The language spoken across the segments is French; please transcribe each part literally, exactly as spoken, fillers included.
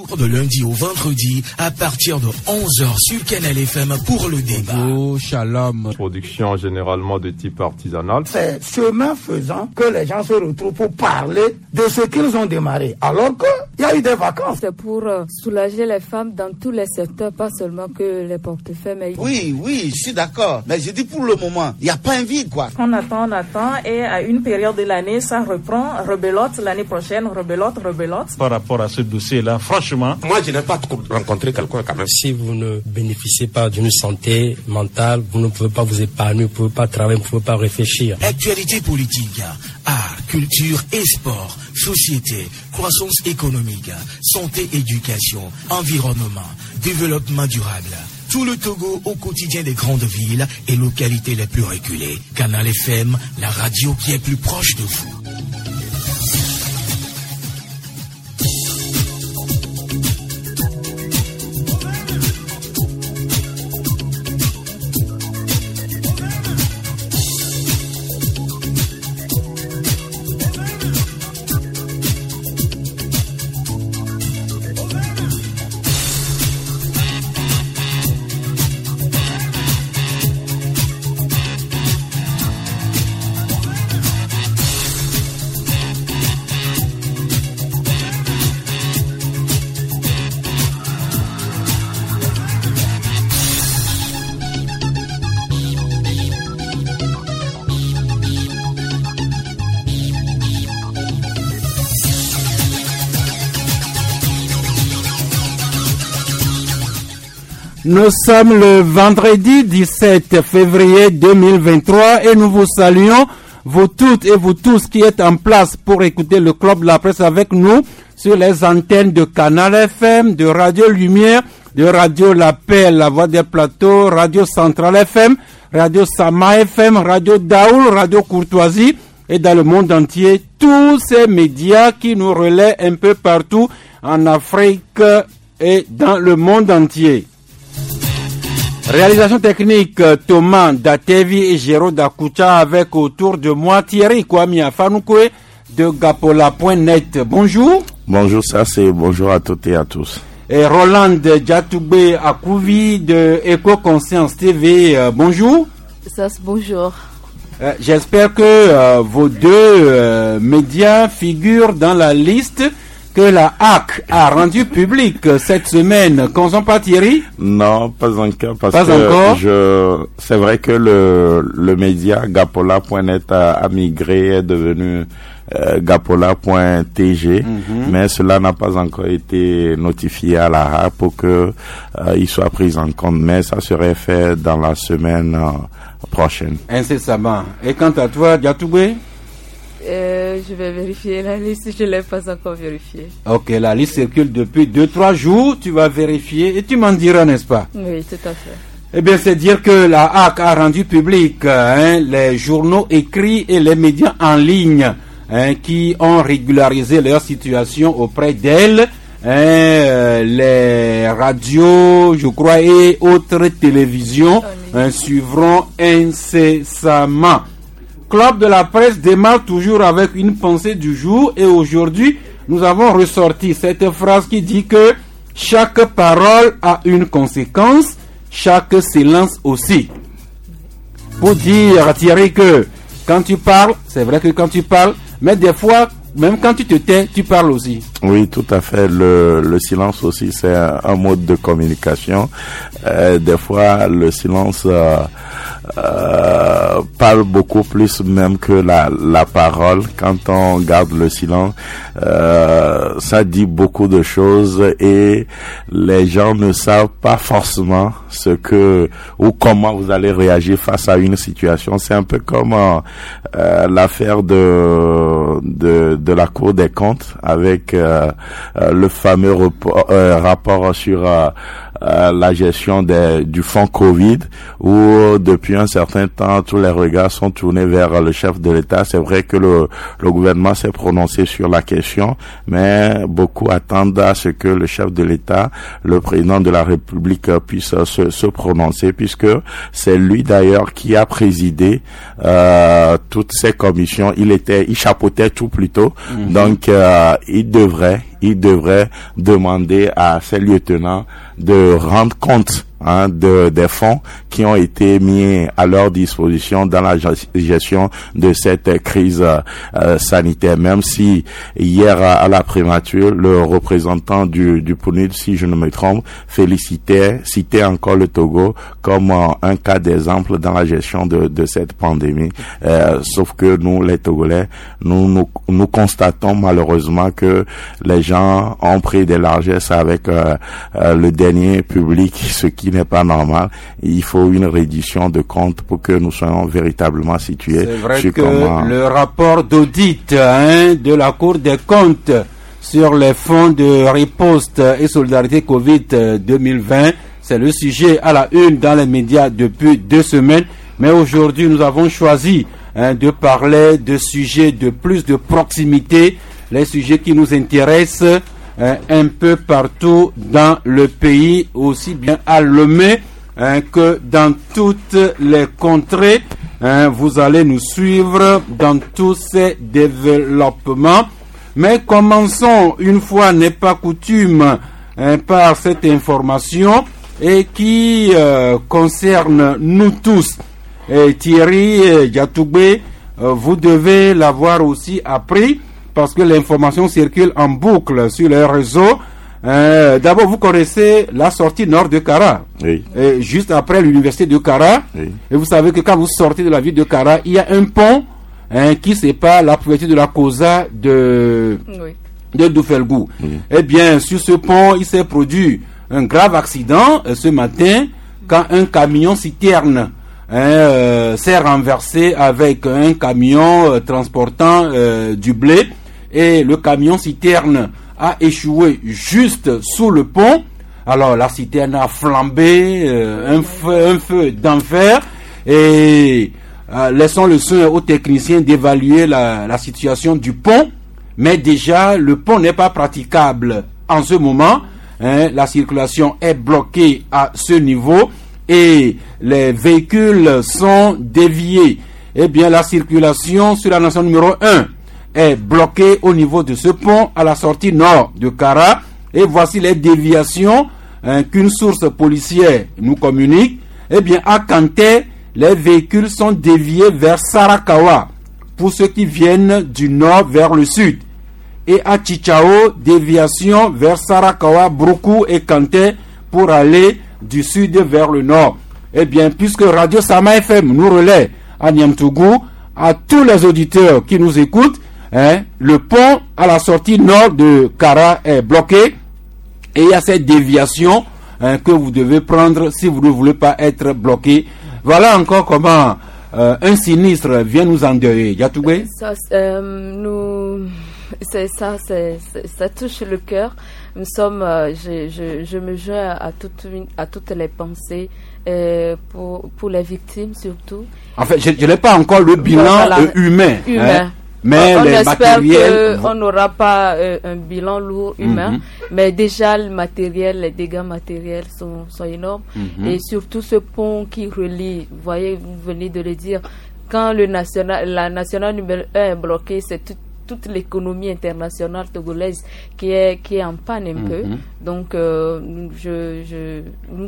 De lundi au vendredi, à partir de onze heures sur Canal F M pour le débat. Oh, shalom. Production généralement de type artisanal. C'est chemin faisant que les gens se retrouvent pour parler de ce qu'ils ont démarré. Alors qu'il y a eu des vacances. C'est pour soulager les femmes dans tous les secteurs, pas seulement que les portefeuilles. Mais... Oui, oui, je suis d'accord. Mais je dis pour le moment, il n'y a pas un vide, quoi. On attend, on attend. Et à une période de l'année, ça reprend, rebelote. L'année prochaine, rebelote, rebelote. Par rapport à ce dossier-là, franchement... Moi, je n'ai pas rencontré quelqu'un quand même. Si vous ne bénéficiez pas d'une santé mentale, vous ne pouvez pas vous épanouir, vous ne pouvez pas travailler, vous ne pouvez pas réfléchir. Actualité politique, art, culture et sport, société, croissance économique, santé, éducation, environnement, développement durable. Tout le Togo au quotidien des grandes villes et localités les plus reculées. Canal F M, la radio qui est plus proche de vous. Nous sommes le vendredi dix-sept février deux mille vingt-trois et nous vous saluons, vous toutes et vous tous qui êtes en place pour écouter le Club de la Presse avec nous sur les antennes de Canal F M, de Radio Lumière, de Radio La Paix, La Voix des Plateaux, Radio Centrale F M, Radio Sama F M, Radio Daoul, Radio Courtoisie et dans le monde entier, tous ces médias qui nous relaient un peu partout en Afrique et dans le monde entier. Réalisation technique, Thomas Datevi et Géraud Dakucha avec autour de moi Thierry Kwame Afanoukoé de Gapola point net. Bonjour. Bonjour, ça c'est bonjour à toutes et à tous. Et Roland Djatoubé Akouvi de Éco-Conscience T V. Euh, bonjour. Ça c'est bonjour. Euh, j'espère que euh, vos deux euh, médias figurent dans la liste que la H A C a rendu public cette semaine. Qu'on pas Thierry? Non, pas encore. Parce pas que encore. Je, c'est vrai que le, le média Gapola point net a, a migré, est devenu euh, Gapola point T G, mm-hmm. mais cela n'a pas encore été notifié à la H A C pour que euh, il soit pris en compte. Mais ça serait fait dans la semaine euh, prochaine. Incessamment. Et quant à toi, Djatoubé? Euh, je vais vérifier la liste, je ne l'ai pas encore vérifiée. Ok, la liste circule depuis deux trois jours, tu vas vérifier et tu m'en diras, n'est-ce pas? Oui, tout à fait. Eh bien, c'est dire que la H A C a rendu public hein, les journaux écrits et les médias en ligne hein, qui ont régularisé leur situation auprès d'elle. Hein, les radios, je crois, et autres télévisions hein, suivront incessamment. Club de la Presse démarre toujours avec une pensée du jour et aujourd'hui nous avons ressorti cette phrase qui dit que chaque parole a une conséquence, chaque silence aussi. Pour dire Thierry que quand tu parles, c'est vrai que quand tu parles, mais des fois même quand tu te tais, tu parles aussi. Oui, tout à fait. Le, le silence aussi, c'est un, un mode de communication. Euh, des fois, le silence euh, euh, parle beaucoup plus même que la, la parole. Quand on garde le silence, euh, ça dit beaucoup de choses et les gens ne savent pas forcément ce que ou comment vous allez réagir face à une situation. C'est un peu comme euh, euh, l'affaire de, de de la Cour des comptes avec euh, euh, le fameux report, euh, rapport sur euh, euh, la gestion des, du fonds Covid où depuis un certain temps tous les regards sont tournés vers le chef de l'État. C'est vrai que le, le gouvernement s'est prononcé sur la question, mais beaucoup attendent à ce que le chef de l'État, le président de la République puisse se, se prononcer puisque c'est lui d'ailleurs qui a présidé euh, toutes ces commissions. Il était, il chapeautait tout plutôt. Mm-hmm. Donc euh, il devrait il devrait demander à ses lieutenants de rendre compte hein, de, des fonds qui ont été mis à leur disposition dans la gestion de cette crise euh, sanitaire. Même si hier à, à la primature, le représentant du, du P N U D, si je ne me trompe, félicitait, citait encore le Togo comme euh, un cas d'exemple dans la gestion de, de cette pandémie. Euh, sauf que nous, les Togolais, nous, nous, nous constatons malheureusement que les gens ont pris des largesses avec euh, euh, le dernier public, ce qui n'est pas normal. Il faut une reddition de comptes pour que nous soyons véritablement situés. C'est vrai sur que comment... le rapport d'audit hein, de la Cour des comptes sur les fonds de riposte et solidarité Covid deux mille vingt, c'est le sujet à la une dans les médias depuis deux semaines. Mais aujourd'hui, nous avons choisi hein, de parler de sujets de plus de proximité, les sujets qui nous intéressent hein, un peu partout dans le pays, aussi bien à Lomé hein, que dans toutes les contrées. Hein, vous allez nous suivre dans tous ces développements. Mais commençons, une fois n'est pas coutume, hein, par cette information et qui euh, concerne nous tous. Et Thierry Diatoubé, euh, vous devez l'avoir aussi appris parce que l'information circule en boucle sur les réseaux. Euh, d'abord, vous connaissez la sortie nord de Kara, oui. Et juste après l'université de Kara. Oui. Et vous savez que quand vous sortez de la ville de Kara, il y a un pont hein, qui sépare la préfecture de la Kosa de, oui. de Doufelgou. Oui. Eh bien, sur ce pont, il s'est produit un grave accident euh, ce matin quand un camion citerne hein, euh, s'est renversé avec un camion euh, transportant euh, du blé, et le camion citerne a échoué juste sous le pont. Alors la citerne a flambé, euh, un feu, un feu d'enfer, et euh, laissons le soin aux techniciens d'évaluer la, la situation du pont. Mais déjà le pont n'est pas praticable en ce moment. Hein, la circulation est bloquée à ce niveau et les véhicules sont déviés. Eh bien, la circulation sur la nationale numéro un est bloquée au niveau de ce pont à la sortie nord de Kara. Et voici les déviations hein, qu'une source policière nous communique. Eh bien, à Kanté, les véhicules sont déviés vers Sarakawa pour ceux qui viennent du nord vers le sud. Et à Chichao, déviation vers Sarakawa, Broku et Kanté pour aller du sud vers le nord. Eh bien, puisque Radio Sama F M nous relaie à Niamtougou, à tous les auditeurs qui nous écoutent, hein, le pont à la sortie nord de Kara est bloqué et il y a cette déviation hein, que vous devez prendre si vous ne voulez pas être bloqué. Voilà encore comment euh, un sinistre vient nous endeuiller. Diatoubé ? Ça, euh, nous... C'est ça, c'est, c'est, ça touche le cœur. Nous sommes, euh, je, je, je me joins à toutes, à toutes les pensées euh, pour, pour les victimes surtout. En fait, je, je n'ai pas encore le bilan voilà, euh, humain. humain. Hein, mais on les espère matériels... qu'on n'aura pas euh, un bilan lourd humain, mm-hmm. mais déjà le matériel, les dégâts matériels sont, sont énormes. Mm-hmm. Et surtout ce pont qui relie, vous voyez, vous venez de le dire, quand le national, la nationale numéro un est bloquée, c'est tout toute l'économie internationale togolaise qui est qui est en panne un mmh. peu. Donc euh, je je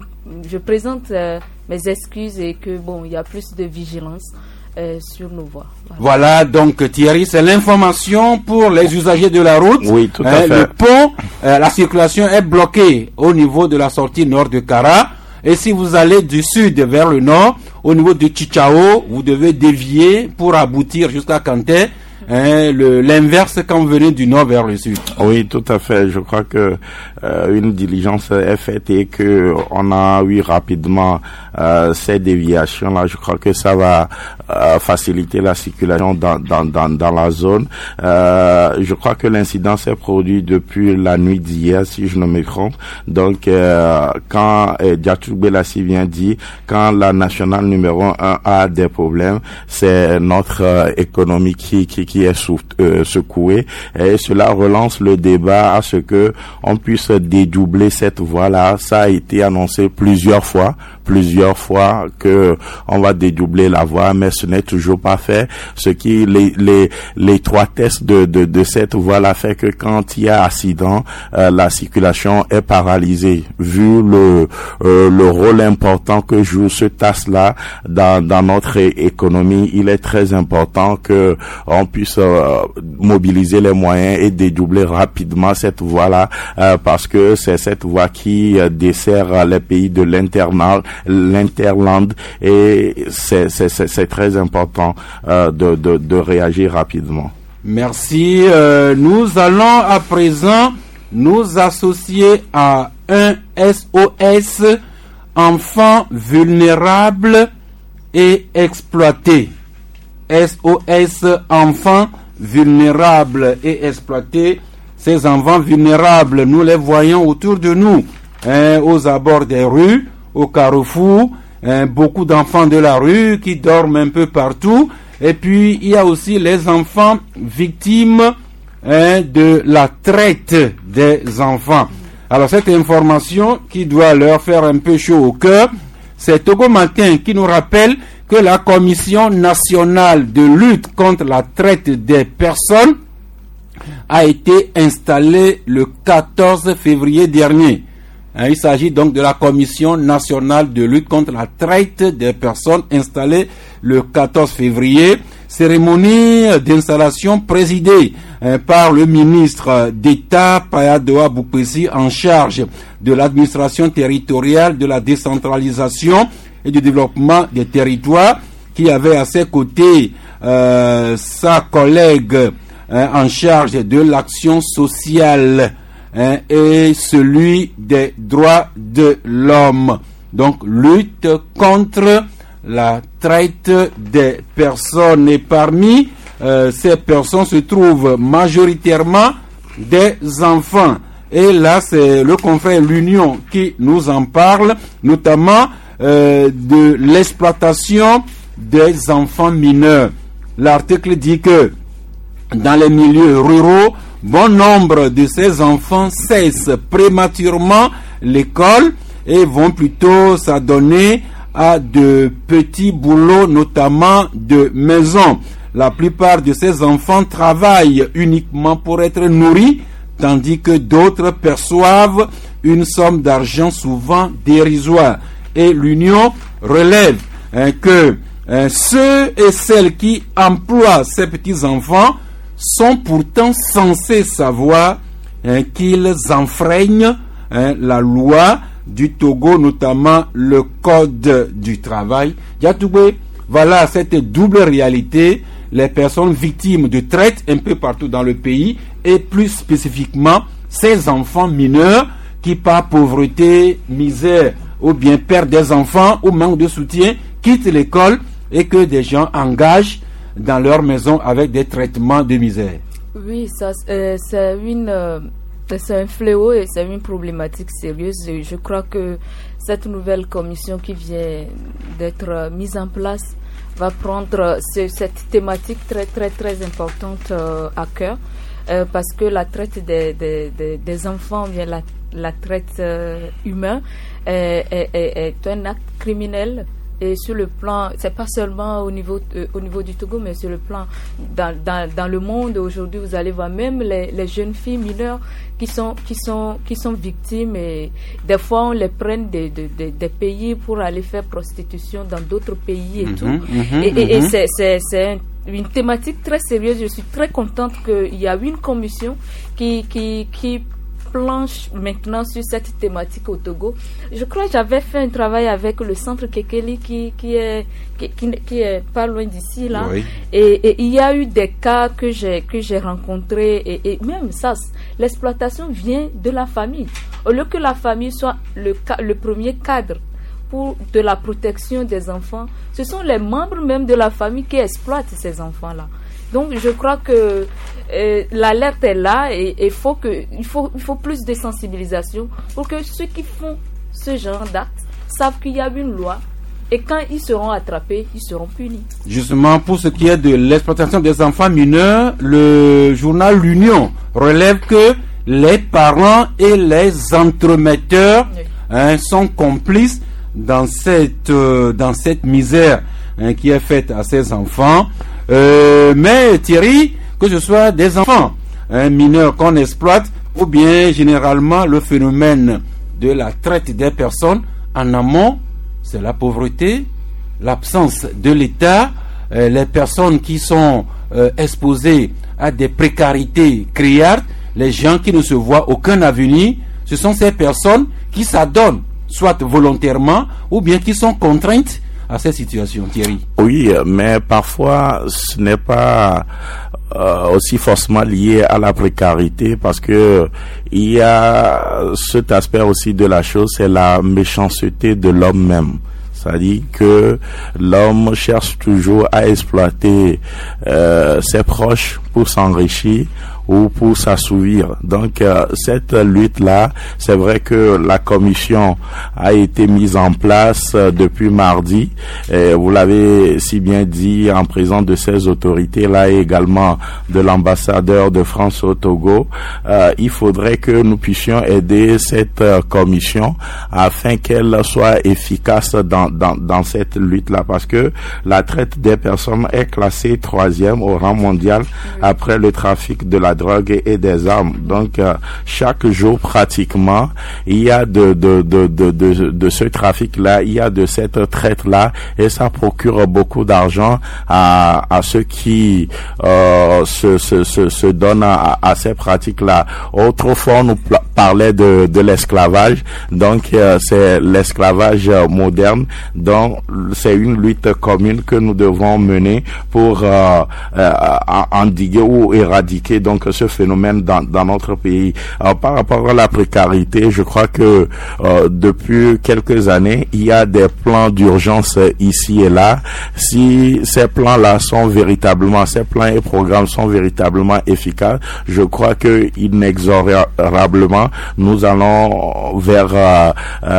je présente euh, mes excuses et que bon, il y a plus de vigilance euh, sur nos voies. Voilà. Voilà donc Thierry, c'est l'information pour les usagers de la route. Oui, tout à hein, fait. Le pont, euh, la circulation est bloquée au niveau de la sortie nord de Kara. Et si vous allez du sud vers le nord, au niveau de Chichao, vous devez dévier pour aboutir jusqu'à Kanté. Hein, le, l'inverse quand vous venez du nord vers le sud. Oui, tout à fait. Je crois que euh, une diligence est faite et que on a eu rapidement euh, ces déviations-là. Je crois que ça va euh, faciliter la circulation dans dans dans, dans la zone. Euh, je crois que l'incident s'est produit depuis la nuit d'hier, si je ne me trompe. Donc, euh, quand euh, Diatoubé l'a si bien dit, quand la nationale numéro un a des problèmes, c'est notre euh, économie qui qui qui qui est sou, euh, secoué, et cela relance le débat à ce que on puisse dédoubler cette voie-là. Ça a été annoncé plusieurs fois, plusieurs fois que on va dédoubler la voie, mais ce n'est toujours pas fait. Ce qui les les l'étroitesse de de de cette voie-là fait que quand il y a accident, euh, la circulation est paralysée. Vu le euh, le rôle important que joue ce T A S-là dans dans notre é- économie, il est très important que on puisse euh, mobiliser les moyens et dédoubler rapidement cette voie-là, euh, parce que c'est cette voie qui euh, dessert les pays de l'interland, l'interland, et c'est c'est c'est, c'est très important euh, de de de réagir rapidement. Merci. Euh, nous allons à présent nous associer à un S O S enfants vulnérables et exploités. S O S enfants vulnérables et exploités. Ces enfants vulnérables, nous les voyons autour de nous, hein, aux abords des rues, au carrefour, hein, beaucoup d'enfants de la rue qui dorment un peu partout. Et puis, il y a aussi les enfants victimes, hein, de la traite des enfants. Alors, cette information qui doit leur faire un peu chaud au cœur, c'est Togo Matin qui nous rappelle que la Commission nationale de lutte contre la traite des personnes a été installée le quatorze février dernier. Il s'agit donc de la Commission nationale de lutte contre la traite des personnes installée le quatorze février. Cérémonie d'installation présidée par le ministre d'État Payadoa Boupessi en charge de l'administration territoriale, de la décentralisation et du développement des territoires, qui avait à ses côtés euh, sa collègue hein, en charge de l'action sociale hein, et celui des droits de l'homme. Donc, lutte contre la traite des personnes. Et parmi euh, ces personnes se trouvent majoritairement des enfants. Et là, c'est le confrère L'Union qui nous en parle, notamment euh, de l'exploitation des enfants mineurs. L'article dit que dans les milieux ruraux, bon nombre de ces enfants cessent prématurément l'école et vont plutôt s'adonner à de petits boulots, notamment de maison. La plupart de ces enfants travaillent uniquement pour être nourris, tandis que d'autres perçoivent une somme d'argent souvent dérisoire. Et l'Union relève hein, que hein, ceux et celles qui emploient ces petits-enfants sont pourtant censés savoir hein, qu'ils enfreignent hein, la loi du Togo, notamment le code du travail. Yatoubé, voilà cette double réalité. Les personnes victimes de traite un peu partout dans le pays et plus spécifiquement ces enfants mineurs qui par pauvreté, misère ou bien perdent des enfants ou manque de soutien quittent l'école et que des gens engagent dans leur maison avec des traitements de misère. Oui, ça euh, c'est une euh, c'est un fléau et c'est une problématique sérieuse. Et je crois que cette nouvelle commission qui vient d'être euh, mise en place va prendre ce, cette thématique très très très importante euh, à cœur euh, parce que la traite des, des, des, des enfants, bien la, la traite euh, humaine est, est, est, est un acte criminel. Et sur le plan, c'est pas seulement au niveau euh, au niveau du Togo, mais sur le plan dans dans dans le monde aujourd'hui, vous allez voir même les les jeunes filles mineures qui sont qui sont qui sont victimes et des fois on les prend des des des, des pays pour aller faire prostitution dans d'autres pays et mmh, tout. Mmh, et, et, mmh. et c'est c'est c'est une thématique très sérieuse. Je suis très contente qu'il y a une commission qui qui qui planche maintenant sur cette thématique au Togo. Je crois que j'avais fait un travail avec le centre Kekeli qui, qui, est, qui, qui, qui est pas loin d'ici là. Oui. Et, et il y a eu des cas que j'ai, que j'ai rencontrés et, et même ça, l'exploitation vient de la famille. Au lieu que la famille soit le, le premier cadre pour de la protection des enfants, ce sont les membres même de la famille qui exploitent ces enfants-là. Donc je crois que euh, l'alerte est là et il faut que il faut il faut plus de sensibilisation pour que ceux qui font ce genre d'actes savent qu'il y a une loi Et quand ils seront attrapés, ils seront punis. Justement, pour ce qui est de l'exploitation des enfants mineurs, le journal L'Union relève que les parents et les entremetteurs oui. hein, sont complices dans cette, euh, dans cette misère hein, qui est faite à ces enfants. Euh, mais Thierry, que ce soit des enfants hein, mineurs qu'on exploite, ou bien généralement le phénomène de la traite des personnes, en amont, c'est la pauvreté, l'absence de l'État, euh, les personnes qui sont euh, exposées à des précarités criardes, les gens qui ne se voient aucun avenir, ce sont ces personnes qui s'adonnent, soit volontairement, ou bien qui sont contraintes à ces situations, Thierry. Oui, mais parfois ce n'est pas euh, aussi forcément lié à la précarité, parce que il y a cet aspect aussi de la chose, c'est la méchanceté de l'homme même. C'est-à-dire que l'homme cherche toujours à exploiter euh, ses proches pour s'enrichir ou pour s'assouvir. Donc euh, cette lutte-là, c'est vrai que la commission a été mise en place euh, depuis mardi. Et vous l'avez si bien dit, en présence de ces autorités-là et également de l'ambassadeur de France au Togo. Euh, il faudrait que nous puissions aider cette euh, commission afin qu'elle soit efficace dans, dans, dans cette lutte-là, parce que la traite des personnes est classée troisième au rang mondial après le trafic de la drogue et des armes. Donc euh, chaque jour pratiquement il y a de de de de de, de ce trafic là, il y a de cette traite là, et ça procure beaucoup d'argent à à ceux qui euh, se se se, se donnent à, à ces pratiques là. Autrefois on nous parlait de de l'esclavage, donc euh, c'est l'esclavage moderne, donc c'est une lutte commune que nous devons mener pour euh, euh, endiguer ou éradiquer donc ce phénomène dans, dans notre pays. Alors, par rapport à la précarité, je crois que euh, depuis quelques années, il y a des plans d'urgence ici et là. Si ces plans-là sont véritablement, ces plans et programmes sont véritablement efficaces, je crois que inexorablement, nous allons vers, euh,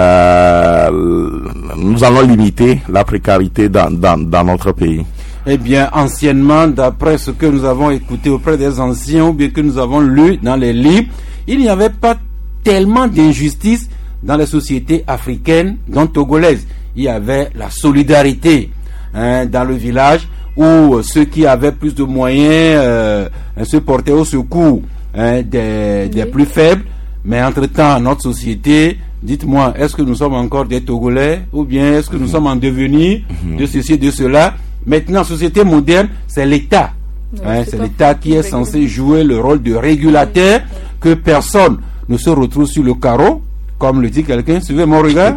euh, nous allons limiter la précarité dans, dans, dans notre pays. Eh bien, anciennement, d'après ce que nous avons écouté auprès des anciens ou bien que nous avons lu dans les livres, il n'y avait pas tellement d'injustice dans les sociétés africaines, dont togolaises. Il y avait la solidarité hein, dans le village où ceux qui avaient plus de moyens euh, se portaient au secours hein, des, des plus faibles. Mais entre-temps, notre société, dites-moi, est-ce que nous sommes encore des Togolais ou bien est-ce que nous sommes en devenir de ceci et de cela? Maintenant, société moderne, c'est l'État. Oui, hein, c'est, c'est l'État qui est censé jouer le rôle de régulateur, que personne ne se retrouve sur le carreau, comme le dit quelqu'un, suivez mon regard.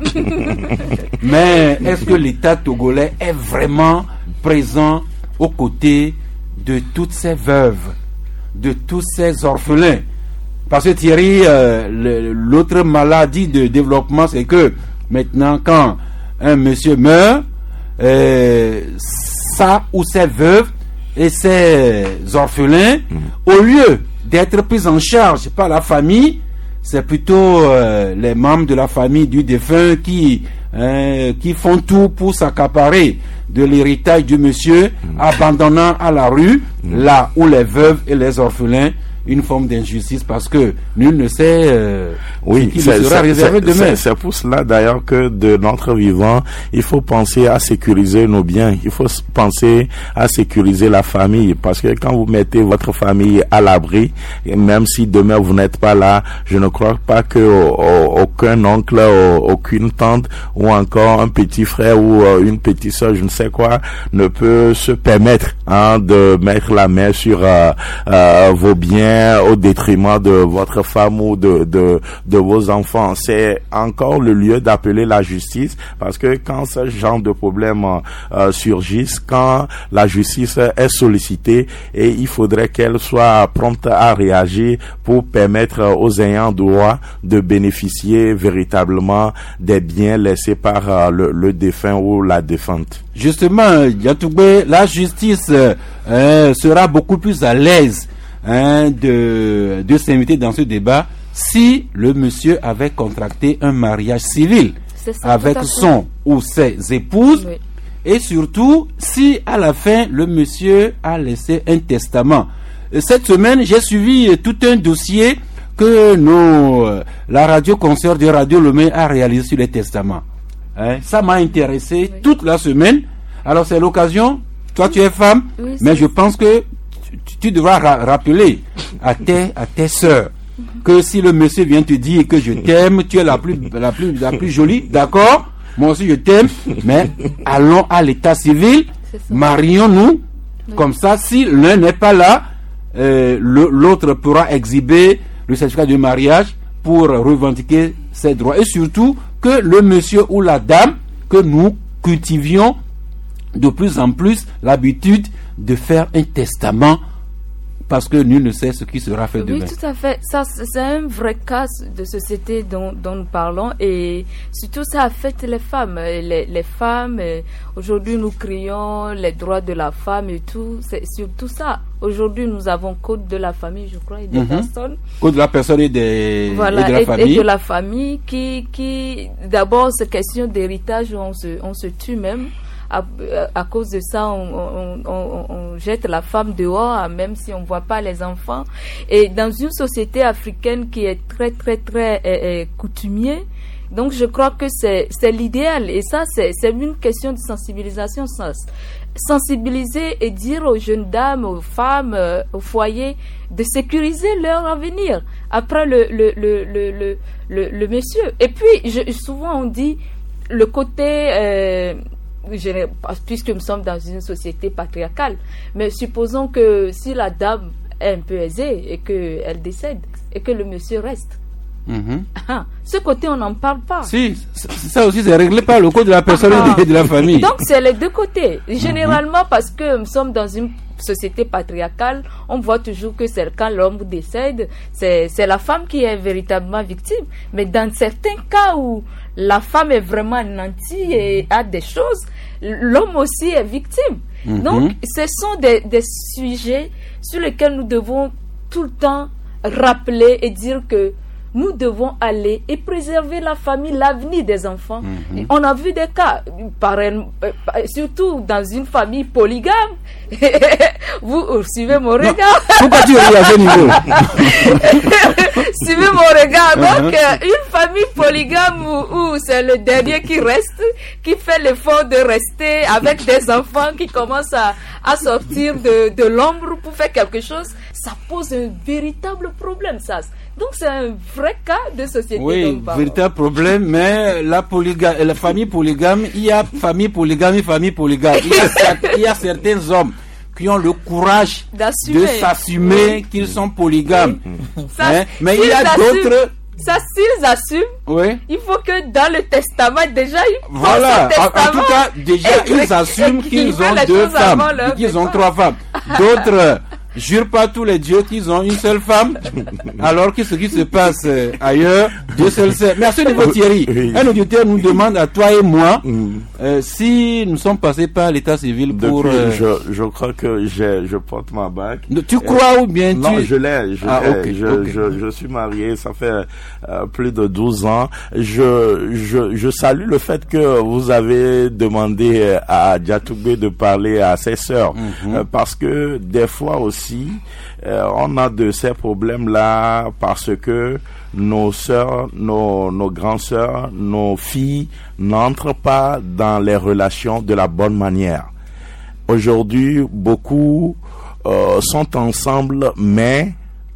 Mais est-ce que l'État togolais est vraiment présent aux côtés de toutes ces veuves, de tous ces orphelins? Parce que Thierry, euh, le, l'autre maladie de développement, c'est que maintenant, quand un monsieur meurt, euh, ça ou ses veuves et ses orphelins, mmh. au lieu d'être pris en charge par la famille, c'est plutôt euh, les membres de la famille du défunt qui euh, qui font tout pour s'accaparer de l'héritage du monsieur, mmh. abandonnant à la rue mmh. là où les veuves et les orphelins, une forme d'injustice, parce que nul ne sait euh, oui, qui c'est, sera réservé c'est, demain. C'est, c'est pour cela d'ailleurs que de notre vivant, il faut penser à sécuriser nos biens, il faut penser à sécuriser la famille, parce que quand vous mettez votre famille à l'abri, même si demain vous n'êtes pas là, je ne crois pas que oh, oh, aucun oncle, oh, aucune tante ou encore un petit frère ou oh, une petite soeur, je ne sais quoi, ne peut se permettre hein, de mettre la main sur euh, euh, vos biens au détriment de votre femme ou de, de, de vos enfants. C'est encore le lieu d'appeler la justice, parce que quand ce genre de problèmes euh, surgissent, quand la justice est sollicitée, et il faudrait qu'elle soit prompte à réagir pour permettre aux ayants droit de bénéficier véritablement des biens laissés par euh, le, le défunt ou la défunte. Justement, Yatoubé, la justice euh, sera beaucoup plus à l'aise Hein, de, de s'inviter dans ce débat si le monsieur avait contracté un mariage civil. C'est ça, avec son ou ses épouses. Oui. Et surtout, si à la fin, le monsieur a laissé un testament. Cette semaine, j'ai suivi tout un dossier que nos, la radio concert de Radio Lomé a réalisé sur les testaments. Hein? Ça m'a intéressé oui. toute la semaine. Alors c'est l'occasion, toi tu es femme, oui, mais je pense que tu, tu devras ra- rappeler à tes, à tes sœurs que si le monsieur vient te dire que je t'aime, tu es la plus, la plus, la plus jolie, d'accord? Moi aussi je t'aime, mais allons à l'état civil, marions-nous, oui. comme ça si l'un n'est pas là, euh, le, l'autre pourra exhiber le certificat de mariage pour revendiquer ses droits. Et surtout que le monsieur ou la dame, que nous cultivions de plus en plus l'habitude de faire un testament, parce que nul ne sait ce qui sera fait demain. Oui, tout à fait. Ça, c'est un vrai cas de société dont, dont nous parlons, et surtout ça affecte les femmes. Les, les femmes, aujourd'hui nous crions les droits de la femme et tout. C'est surtout ça. Aujourd'hui nous avons code de la famille, je crois, et des mm-hmm. personnes. Code de la personne et, des, voilà, et de la et, famille. Et de la famille qui, qui d'abord, c'est question d'héritage où on se, on se tue même. À, à cause de ça, on, on, on, on jette la femme dehors, même si on ne voit pas les enfants. Et dans une société africaine qui est très, très, très euh, euh, coutumier, donc je crois que c'est, c'est l'idéal. Et ça, c'est, c'est une question de sensibilisation. Sensibiliser et dire aux jeunes dames, aux femmes, euh, au foyer, de sécuriser leur avenir après le, le, le, le, le, le, le monsieur. Et puis, je, souvent on dit le côté... Euh, puisque nous sommes dans une société patriarcale, mais supposons que si la dame est un peu aisée et qu'elle décède et que le monsieur reste, mm-hmm. ah, ce côté on n'en parle pas. Si, ça aussi c'est réglé par le code de la personne ah, et de la famille. Donc c'est les deux côtés. Généralement, mm-hmm. parce que nous sommes dans une société patriarcale, on voit toujours que c'est quand l'homme décède, c'est, c'est la femme qui est véritablement victime. Mais dans certains cas où la femme est vraiment nantie et a des choses, l'homme aussi est victime. Mm-hmm. Donc, ce sont des, des sujets sur lesquels nous devons tout le temps rappeler et dire que nous devons aller et préserver la famille, l'avenir des enfants. Mm-hmm. On a vu des cas, par, surtout dans une famille polygame. Vous suivez mon regard. Pourquoi tu ris à ce niveau? Suivez mon regard. Donc, uh-huh. une famille polygame où, où c'est le dernier qui reste, qui fait l'effort de rester avec des enfants qui commencent à, à sortir de, de l'ombre pour faire quelque chose, ça pose un véritable problème, ça. Donc, c'est un vrai cas de société. Oui, véritable problème, mais la, polyga- la famille polygame, il y a famille polygame et famille polygame. Il y a, il y a certains hommes qui ont le courage D'assumer. de s'assumer oui. qu'ils sont polygames. Oui. Ça, hein? Mais il y a d'autres... Ça, s'ils assument, oui. il faut que dans le testament, déjà, ils voilà. En, en tout cas, déjà, et, ils assument qu'ils ont deux femmes, qu'ils ont trois femmes. D'autres... jurent pas tous les dieux qu'ils ont une seule femme, alors que ce qui se passe euh, ailleurs, Dieu seul sait. Merci de votre Thierry. Oui. Un auditeur nous demande à toi et moi euh, si nous sommes passés par l'état civil pour... Depuis, euh... je, je crois que j'ai, je porte ma bague. Tu crois ou bien non, tu... Non, je l'ai. Je, ah, l'ai. Okay, je, okay. Je, je suis marié, ça fait euh, plus de douze ans. Je, je, je salue le fait que vous avez demandé à Diatoubé de parler à ses sœurs, mm-hmm. euh, parce que des fois aussi, Si, euh, on a de ces problèmes-là parce que nos sœurs, nos, nos grands-sœurs, nos filles n'entrent pas dans les relations de la bonne manière. Aujourd'hui, beaucoup euh, sont ensemble, mais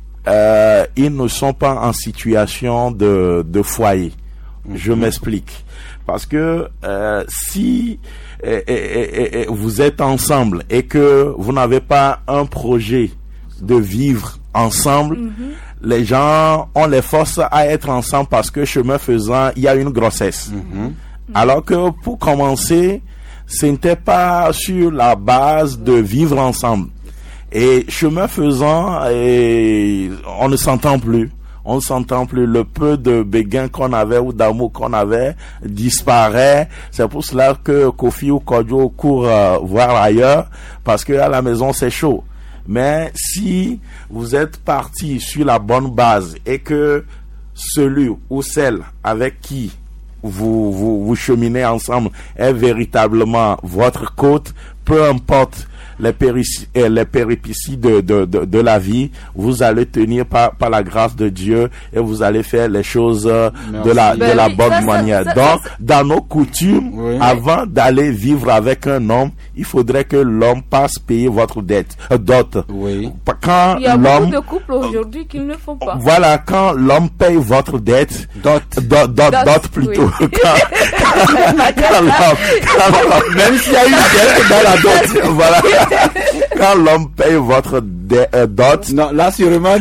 euh, ils ne sont pas en situation de, de foyer. Je m'explique. Parce que euh, si et, et, et, et vous êtes ensemble et que vous n'avez pas un projet de vivre ensemble, mm-hmm. les gens ont les forces à être ensemble parce que chemin faisant, il y a une grossesse. Mm-hmm. Alors que pour commencer, ce n'était pas sur la base de vivre ensemble. Et chemin faisant, et on ne s'entend plus. On ne s'entend plus. Le peu de béguin qu'on avait ou d'amour qu'on avait disparaît. C'est pour cela que Kofi ou Kodjo court euh, voir ailleurs, parce que à la maison c'est chaud. Mais si vous êtes parti sur la bonne base et que celui ou celle avec qui vous, vous, vous cheminez ensemble est véritablement votre côte, peu importe les, périci- les péripéties de, de, de, de la vie, vous allez tenir par, par la grâce de Dieu et vous allez faire les choses de la, de ben la oui, bonne ça, manière. ça, ça, Donc, ça, ça, dans nos coutumes, oui. avant d'aller vivre avec un homme, il faudrait que l'homme passe payer votre dette, euh, dot. Oui. Quand il y a beaucoup de couples aujourd'hui qui ne le font pas. Voilà, quand l'homme paye votre dette, dot, dot, dot, dot, dot plutôt. Oui. quand, quand, quand l'homme, quand, même s'il y a une dette dans la dot, voilà. Quand l'homme paye votre de, euh, dot, non, là sûrement,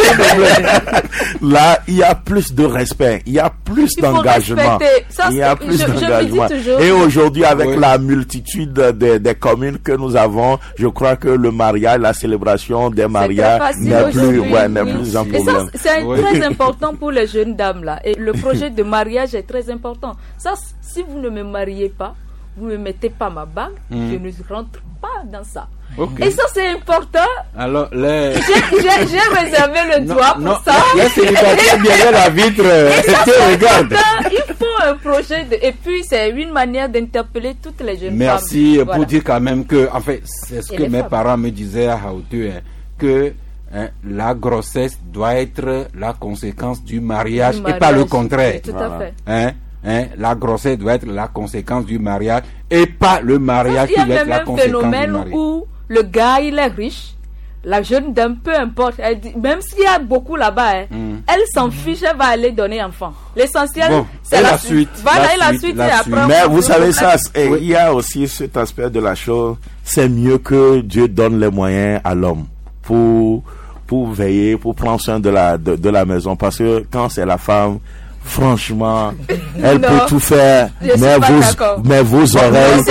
là il y a plus de respect, il y a plus il d'engagement, ça, il y a plus je, d'engagement. Je Et aujourd'hui, avec oui. la multitude des, des communes que nous avons, je crois que le mariage, la célébration des mariages n'est plus, ouais, n'est oui. plus un Et problème. ça, c'est oui. très important pour les jeunes dames là. Et le projet de mariage est très important. Ça, si vous ne me mariez pas, vous ne me mettez pas ma bague, mm. je ne rentre pas dans ça. Okay. Et ça, c'est important. Alors, les... j'ai, j'ai, j'ai réservé le doigt pour non, ça. Les célibataires bien la vitre. Et ça, c'est important. Il faut un projet. De... Et puis, c'est une manière d'interpeller toutes les jeunes Merci femmes. Merci pour voilà. dire quand même que, en fait, c'est ce Et que mes femmes. parents me disaient à Hauteux, hein, que hein, la grossesse doit être la conséquence du mariage, du mariage. et pas le contraire. Tout voilà. à fait. Hein? Hein, la grossesse doit être la conséquence du mariage et pas le mariage qui doit être la conséquence du mariage. Il y a même un phénomène où le gars il est riche, la jeune dame peu importe, elle dit, même s'il y a beaucoup là-bas, hein, mm. elle s'en fiche, elle va aller donner enfant. L'essentiel, bon, c'est la, la suite. Voilà, la et la suite, suite, la et suite. après. Mais vous savez ça, oui. il y a aussi cet aspect de la chose. C'est mieux que Dieu donne les moyens à l'homme pour pour veiller, pour prendre soin de la de, de la maison, parce que quand c'est la femme, franchement, elle non, peut tout faire, mais vos, mais vos oreilles.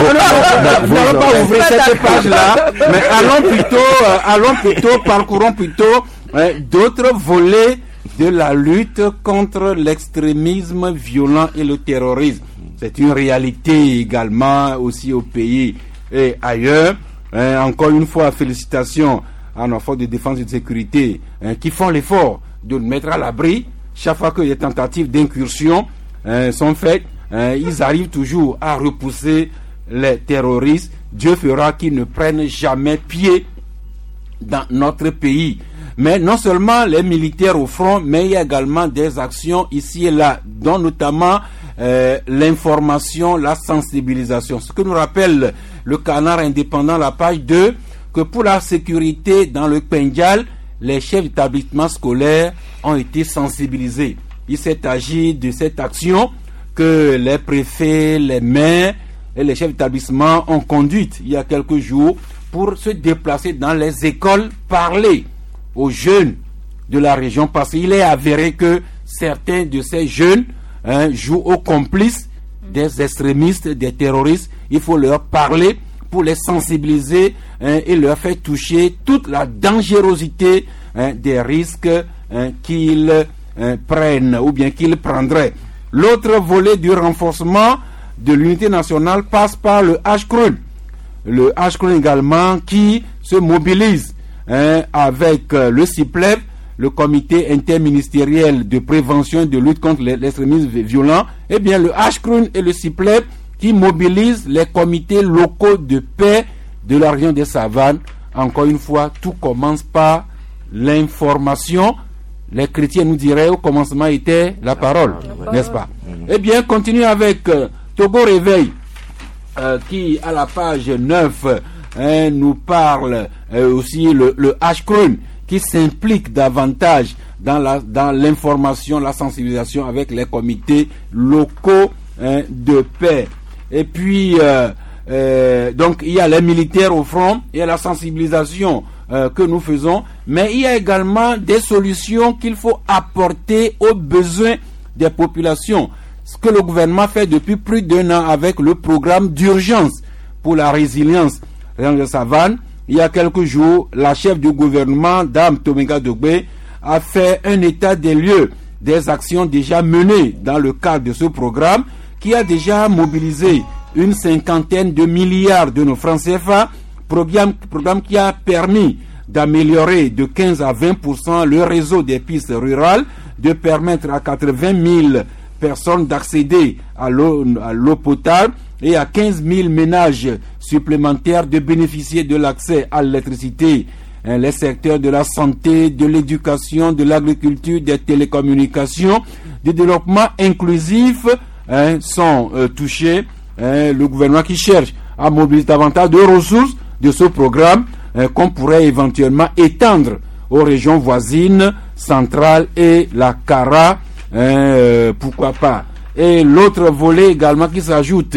Nous n'allons pas ouvrir cette page-là, mais allons plutôt, euh, allons plutôt, parcourons plutôt euh, d'autres volets de la lutte contre l'extrémisme violent et le terrorisme. C'est une réalité également aussi au pays et ailleurs. Euh, encore une fois, félicitations à nos forces de défense et de sécurité euh, qui font l'effort de nous mettre à l'abri. Chaque fois que les tentatives d'incursion euh, sont faites, euh, ils arrivent toujours à repousser les terroristes. Dieu fera qu'ils ne prennent jamais pied dans notre pays. Mais non seulement les militaires au front, mais il y a également des actions ici et là, dont notamment euh, l'information, la sensibilisation. Ce que nous rappelle le Canard indépendant, la page deux, que pour la sécurité dans le Pendjal, les chefs d'établissement scolaire ont été sensibilisés. Il s'est agi de cette action que les préfets, les maires et les chefs d'établissement ont conduite il y a quelques jours pour se déplacer dans les écoles, parler aux jeunes de la région, parce qu'il est avéré que certains de ces jeunes hein, jouent aux complices des extrémistes, des terroristes. Il faut leur parler pour les sensibiliser hein, et leur faire toucher toute la dangerosité hein, des risques hein, qu'ils hein, prennent ou bien qu'ils prendraient. L'autre volet du renforcement de l'unité nationale passe par le H C R U N. Le H C R U N également qui se mobilise hein, avec euh, le C I P L E V, le comité interministériel de prévention et de lutte contre l'extrémisme violent. Eh bien, le H C R U N et le C I P L E V qui mobilise les comités locaux de paix de la région des Savanes. Encore une fois, tout commence par l'information. Les chrétiens nous diraient au commencement était la parole, la n'est-ce pas? Eh bien, continuez avec euh, Togo Réveil, euh, qui à la page neuf hein, nous parle euh, aussi le, le H C R U N, qui s'implique davantage dans la dans l'information, la sensibilisation avec les comités locaux hein, de paix. Et puis, euh, euh, donc, il y a les militaires au front, il y a la sensibilisation euh, que nous faisons, mais il y a également des solutions qu'il faut apporter aux besoins des populations. Ce que le gouvernement fait depuis plus d'un an avec le programme d'urgence pour la résilience région de Savane. Il y a quelques jours, la chef du gouvernement, Dame Tomenga Dogbe, a fait un état des lieux des actions déjà menées dans le cadre de ce programme, qui a déjà mobilisé une cinquantaine de milliards de nos francs C F A, programme, programme qui a permis d'améliorer de quinze à vingt pour cent le réseau des pistes rurales, de permettre à quatre-vingt mille personnes d'accéder à l'eau, à l'eau potable et à quinze mille ménages supplémentaires de bénéficier de l'accès à l'électricité. Hein, les secteurs de la santé, de l'éducation, de l'agriculture, des télécommunications, du développement inclusif hein, sont euh, touchés. Hein, le gouvernement qui cherche à mobiliser davantage de ressources de ce programme hein, qu'on pourrait éventuellement étendre aux régions voisines, centrales et la Cara, hein, euh, pourquoi pas. Et l'autre volet également qui s'ajoute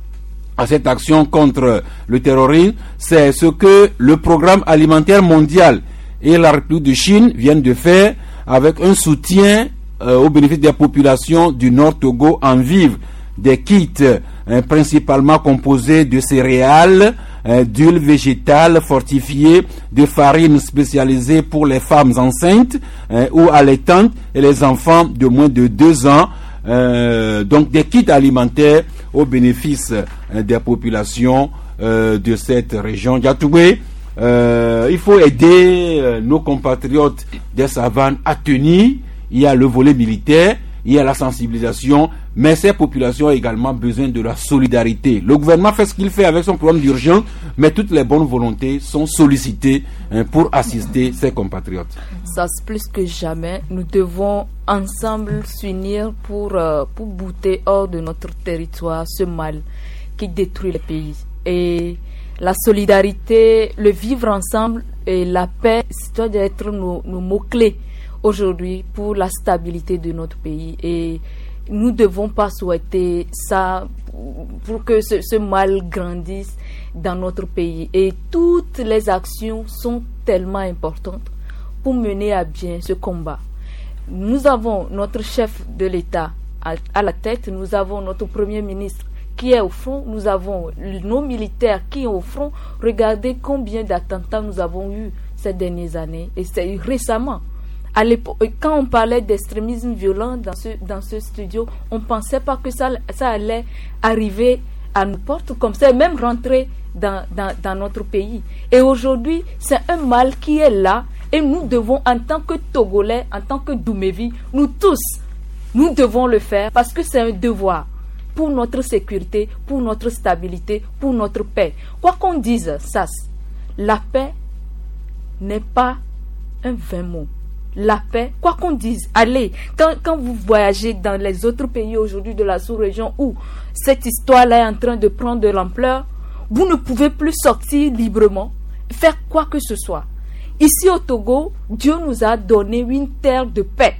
à cette action contre le terrorisme, c'est ce que le programme alimentaire mondial et la République de Chine viennent de faire avec un soutien euh, au bénéfice des populations du Nord Togo en vivre des kits hein, principalement composés de céréales, hein, d'huile végétale fortifiée, de farine spécialisée pour les femmes enceintes hein, ou allaitantes et les enfants de moins de deux ans. Euh, donc des kits alimentaires au bénéfice euh, des populations euh, de cette région. Yatoué, euh, il faut aider euh, nos compatriotes des savanes à tenir. Il y a le volet militaire, il y a la sensibilisation, mais ces populations ont également besoin de la solidarité. Le gouvernement fait ce qu'il fait avec son programme d'urgence, mais toutes les bonnes volontés sont sollicitées hein, pour assister ces compatriotes. Ça, plus que jamais, nous devons ensemble s'unir pour, euh, pour bouter hors de notre territoire ce mal qui détruit le pays. Et la solidarité, le vivre ensemble et la paix, ça doit être nos, nos mots-clés aujourd'hui pour la stabilité de notre pays. Et nous ne devons pas souhaiter ça pour que ce, ce mal grandisse dans notre pays. Et toutes les actions sont tellement importantes pour mener à bien ce combat. Nous avons notre chef de l'État à, à la tête, nous avons notre Premier ministre qui est au front, nous avons nos militaires qui sont au front. Regardez combien d'attentats nous avons eu ces dernières années, et c'est récemment. À l'époque, quand on parlait d'extrémisme violent dans ce, dans ce studio, on ne pensait pas que ça, ça allait arriver à nos portes comme ça, même rentrer dans, dans, dans notre pays. Et aujourd'hui, c'est un mal qui est là, et nous devons, en tant que Togolais, en tant que Doumévi, nous tous, nous devons le faire parce que c'est un devoir pour notre sécurité, pour notre stabilité, pour notre paix. Quoi qu'on dise, Sas, la paix n'est pas un vain mot. La paix, quoi qu'on dise, allez, quand, quand vous voyagez dans les autres pays aujourd'hui de la sous-région où cette histoire-là est en train de prendre de l'ampleur, vous ne pouvez plus sortir librement, faire quoi que ce soit. Ici au Togo, Dieu nous a donné une terre de paix.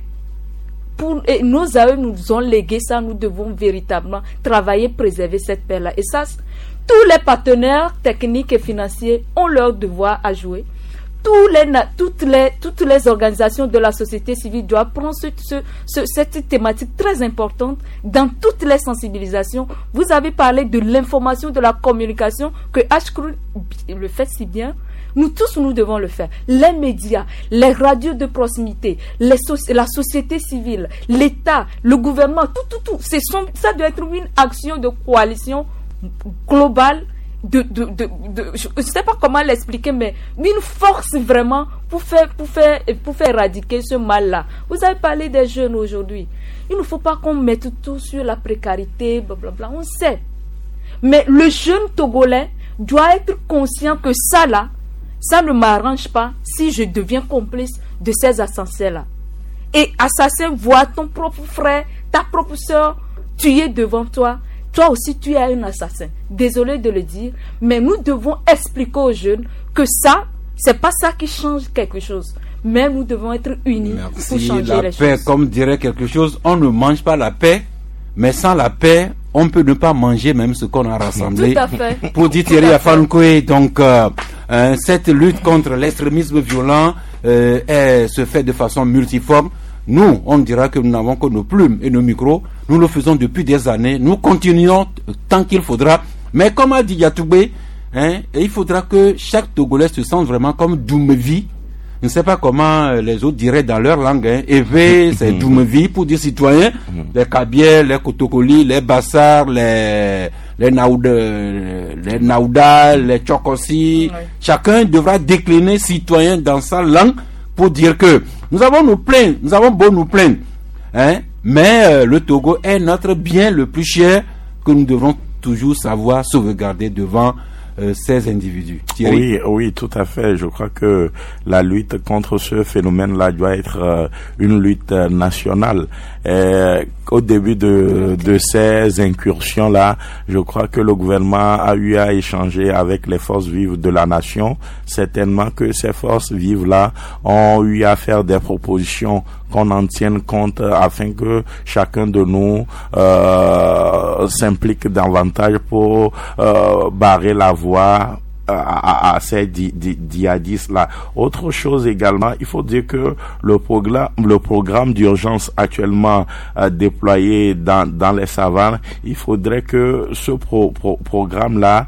Pour, et nos aïeux nous ont légué ça, nous devons véritablement travailler, préserver cette paix-là. Et ça, tous les partenaires techniques et financiers ont leur devoir à jouer. Tous les, toutes, les, toutes les organisations de la société civile doivent prendre ce, ce, ce, cette thématique très importante dans toutes les sensibilisations. Vous avez parlé de l'information, de la communication, que H C R U le fait si bien. Nous tous, nous devons le faire. Les médias, les radios de proximité, les so la société civile, l'État, le gouvernement, tout, tout, tout. Sont, ça doit être une action de coalition globale. De, de, de, de, je ne sais pas comment l'expliquer, mais une force vraiment pour faire, pour faire, pour faire éradiquer ce mal-là. Vous avez parlé des jeunes aujourd'hui. Il ne faut pas qu'on mette tout sur la précarité, blablabla. On sait. Mais le jeune Togolais doit être conscient que ça là, ça ne m'arrange pas si je deviens complice de ces assassins-là. Et assassin, vois ton propre frère, ta propre soeur tuer devant toi. Toi aussi, tu es un assassin. Désolé de le dire, mais nous devons expliquer aux jeunes que ça, c'est pas ça qui change quelque chose. Mais nous devons être unis Merci. Pour changer la les paix, choses. comme dirait quelque chose, on ne mange pas la paix, mais sans la paix, on peut ne pas manger même ce qu'on a rassemblé. Tout à fait. Pour dire Thierry Afankoué, donc euh, euh, cette lutte contre l'extrémisme violent euh, est, se fait de façon multiforme. Nous, on dira que nous n'avons que nos plumes et nos micros. Nous le faisons depuis des années. Nous continuons tant qu'il faudra. Mais comme a dit Yatoubé, hein, il faudra que chaque Togolais se sente vraiment comme Doumevi. Je ne sais pas comment les autres diraient dans leur langue. Hein. Evé, c'est Doumevi pour dire citoyens. Les Kabiers, les Kotokoli, les Bassars, les, les Naouda, les Naouda, les Tchokosi. Ouais. Chacun devra décliner citoyen dans sa langue pour dire que nous avons nous plaindre, nous avons beau nous plaindre, hein, mais euh, le Togo est notre bien le plus cher que nous devrons toujours savoir sauvegarder devant euh, ces individus. Thierry? Oui, oui, tout à fait. Je crois que la lutte contre ce phénomène-là doit être euh, une lutte euh, nationale. Et, au début de, de ces incursions-là, je crois que le gouvernement a eu à échanger avec les forces vives de la nation. Certainement que ces forces vives-là ont eu à faire des propositions qu'on en tienne compte afin que chacun de nous euh, s'implique davantage pour euh, barrer la voie à, à, à ces di, di, djihadistes là. Autre chose également, il faut dire que le programme, le programme d'urgence actuellement euh, déployé dans dans les savanes, il faudrait que ce pro, pro, programme là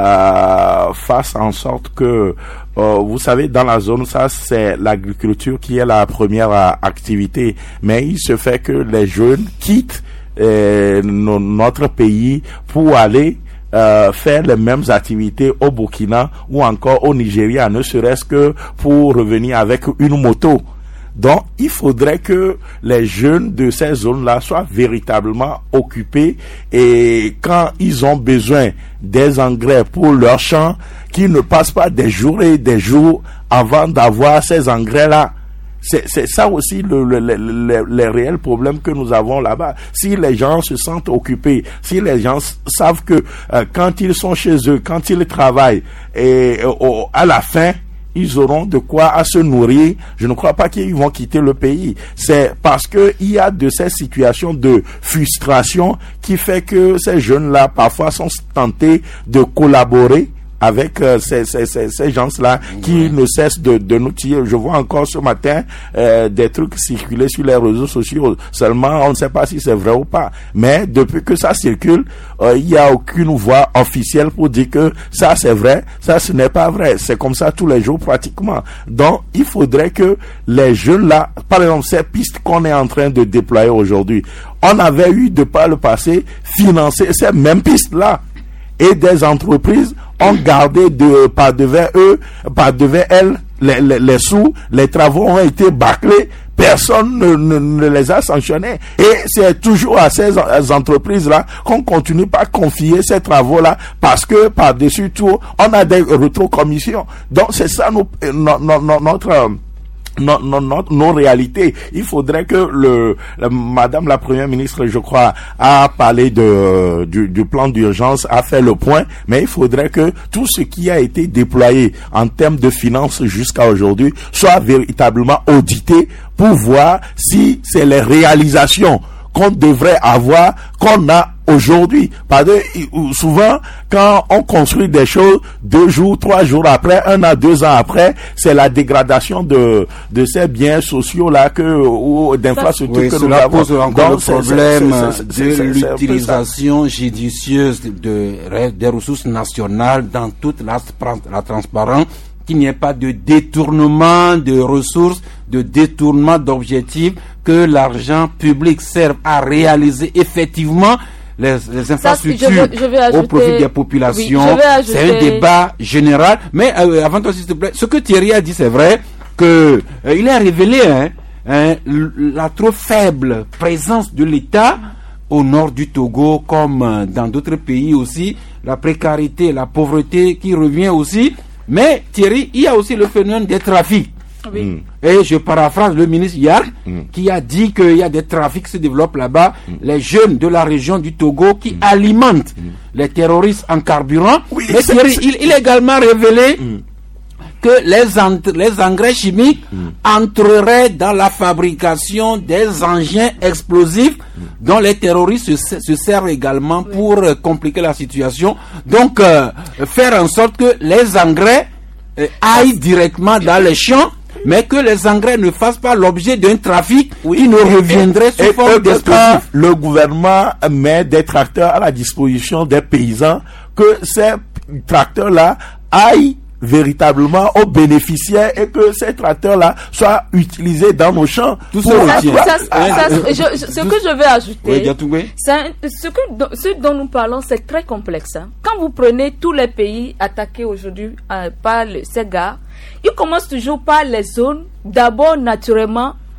euh, fasse en sorte que euh, vous savez, dans la zone, ça c'est l'agriculture qui est la première euh, activité, mais il se fait que les jeunes quittent euh, no, notre pays pour aller Euh, faire les mêmes activités au Burkina ou encore au Nigeria, ne serait-ce que pour revenir avec une moto. Donc, il faudrait que les jeunes de ces zones-là soient véritablement occupés et quand ils ont besoin des engrais pour leurs champs, qu'ils ne passent pas des jours et des jours avant d'avoir ces engrais-là. C'est, c'est ça aussi le, le, le, le, le réel problème que nous avons là-bas. Si les gens se sentent occupés, si les gens savent que euh, quand ils sont chez eux, quand ils travaillent, et euh, à la fin, ils auront de quoi à se nourrir, je ne crois pas qu'ils vont quitter le pays. C'est parce que il y a de ces situations de frustration qui fait que ces jeunes-là parfois sont tentés de collaborer avec euh, ces, ces, ces, ces gens-là qui oui. ne cessent de, de nous tirer. Je vois encore ce matin euh, des trucs circuler sur les réseaux sociaux. Seulement, on ne sait pas si c'est vrai ou pas. Mais depuis que ça circule, euh, il n'y a aucune voix officielle pour dire que ça c'est vrai, ça ce n'est pas vrai. C'est comme ça tous les jours pratiquement. Donc, il faudrait que les jeunes-là, par exemple, ces pistes qu'on est en train de déployer aujourd'hui, on avait eu de par le passé financé ces mêmes pistes-là. Et des entreprises ont gardé de, par devant eux, par devant elles, les, les, les sous, les travaux ont été bâclés, personne ne, ne, ne les a sanctionnés. Et c'est toujours à ces entreprises-là qu'on continue pas à confier ces travaux-là parce que par-dessus tout, on a des rétrocommissions. Donc c'est ça nous, no, no, no, notre... Non, non, non, nos réalités. Il faudrait que le, le Madame la Première ministre, je crois, a parlé de du, du plan d'urgence, a fait le point, mais il faudrait que tout ce qui a été déployé en termes de finances jusqu'à aujourd'hui soit véritablement audité pour voir si c'est les réalisations qu'on devrait avoir, qu'on a aujourd'hui. Parce que souvent, quand on construit des choses, deux jours, trois jours après, un an, deux ans après, c'est la dégradation de de ces biens sociaux là que ou d'infrastructures oui, que nous avons. Pose encore Donc, le problème c'est, c'est, c'est, de l'utilisation judicieuse de des ressources nationales dans toute la, la transparence, qu'il n'y ait pas de détournement de ressources, de détournement d'objectifs, que l'argent public serve à réaliser effectivement les, les infrastructures Ça, je veux, je veux ajouter, au profit des populations. Oui, ajouter... C'est un débat général. Mais euh, avant toi, s'il te plaît, ce que Thierry a dit, c'est vrai que euh, il a révélé hein, hein, la trop faible présence de l'État au nord du Togo, comme euh, dans d'autres pays aussi, la précarité, la pauvreté qui revient aussi. Mais Thierry, il y a aussi le phénomène des trafics. Oui. Mm. Et je paraphrase le ministre Yark mm. qui a dit qu'il y a des trafics qui se développent là-bas, mm. les jeunes de la région du Togo qui mm. alimentent mm. les terroristes en carburant. Oui, mais Thierry, c'est... Il, il a également révélé mm. que les, ent- les engrais chimiques mm. entreraient dans la fabrication des engins explosifs mm. dont les terroristes se, se servent également oui. pour euh, compliquer la situation. Donc, euh, faire en sorte que les engrais euh, aillent directement dans les champs, mais que les engrais ne fassent pas l'objet d'un trafic oui. qui nous reviendrait sous forme d'explosifs. Le gouvernement met des tracteurs à la disposition des paysans, que ces tracteurs-là aillent véritablement aux bénéficiaires et que ces tracteurs-là soient utilisés dans nos champs. Tout ça, ça, ça, ça, je, je, ce que je vais ajouter, oui, c'est ce, que, ce dont nous parlons, c'est très complexe. Hein. Quand vous prenez tous les pays attaqués aujourd'hui euh, par le, ces gars, ils commencent toujours par les zones d'abord naturellement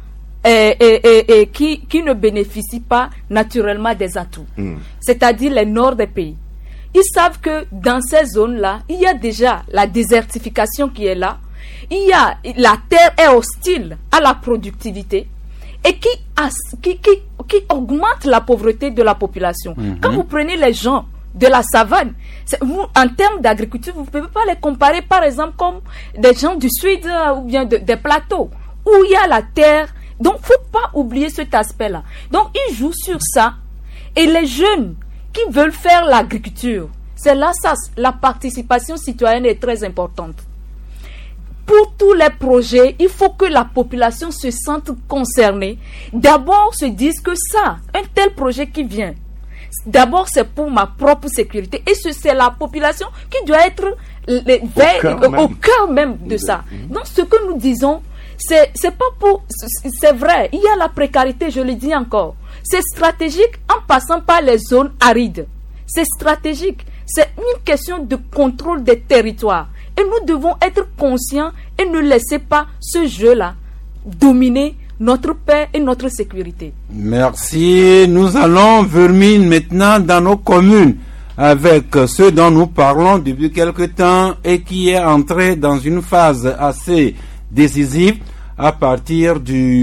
et, et, et, et qui, qui ne bénéficient pas naturellement des atouts, mm. c'est-à-dire les nord des pays. Ils savent que dans ces zones-là, il y a déjà la désertification qui est là, il y a, la terre est hostile à la productivité et qui, as, qui, qui, qui augmente la pauvreté de la population. Mm-hmm. Quand vous prenez les gens de la savane, vous, en termes d'agriculture, vous ne pouvez pas les comparer par exemple comme des gens du sud euh, ou bien de, des plateaux où il y a la terre. Donc il ne faut pas oublier cet aspect-là. Donc ils jouent sur ça et les jeunes qui veulent faire l'agriculture, c'est là ça, la participation citoyenne est très importante. Pour tous les projets, il faut que la population se sente concernée. D'abord, se dise que ça, un tel projet qui vient, d'abord, c'est pour ma propre sécurité. Et c'est la population qui doit être les, au, cœur euh, au cœur même de ça. Donc, ce que nous disons, c'est, c'est pas pour... C'est vrai, il y a la précarité, je le dis encore. C'est stratégique en passant par les zones arides. C'est stratégique. C'est une question de contrôle des territoires. Et nous devons être conscients et ne laisser pas ce jeu-là dominer notre paix et notre sécurité. Merci. Nous allons verminer maintenant dans nos communes avec ce dont nous parlons depuis quelque temps et qui est entré dans une phase assez décisive à partir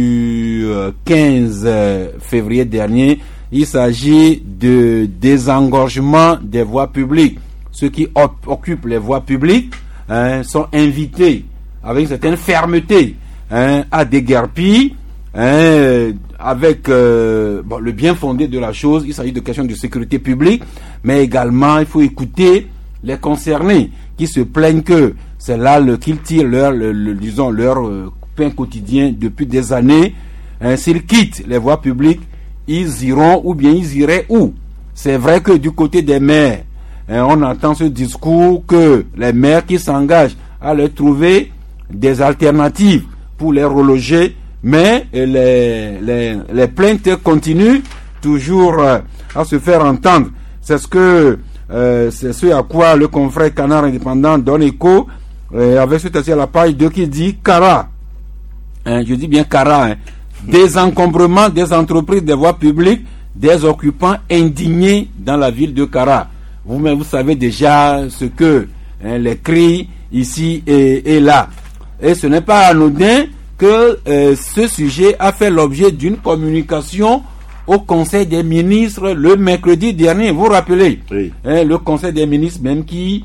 du quinze février dernier. Il s'agit de désengorgement des voies publiques. Ceux qui op- occupent les voies publiques hein, sont invités avec une certaine fermeté hein, à déguerpir hein, avec euh, bon, le bien fondé de la chose. Il s'agit de questions de sécurité publique, mais également il faut écouter les concernés qui se plaignent que c'est là le, qu'ils tirent leur, le, le, disons, leur euh, pain quotidien depuis des années. Hein, s'ils quittent les voies publiques, ils iront ou bien ils iraient où? C'est vrai que du côté des maires, hein, on entend ce discours que les maires qui s'engagent à leur trouver des alternatives pour les reloger, mais les, les, les plaintes continuent toujours euh, à se faire entendre. C'est ce que euh, c'est ce à quoi le confrère Canard Indépendant donne écho euh, avec ce texte à la page deux qui dit Cara, hein, je dis bien Cara, hein, désencombrement des entreprises des voies publiques, des occupants indignés dans la ville de Cara. Vous-même, vous savez déjà ce que hein, les cris ici et, et là. Et ce n'est pas anodin que euh, ce sujet a fait l'objet d'une communication au Conseil des ministres le mercredi dernier. Vous vous rappelez oui. hein, le Conseil des ministres même qui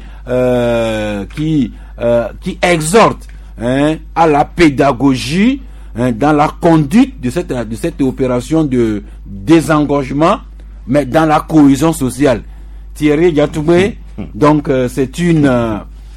euh, qui euh, qui exhorte hein, à la pédagogie hein, dans la conduite de cette de cette opération de désengorgement, mais dans la cohésion sociale. Thierry Diatoubé, donc euh, c'est une euh,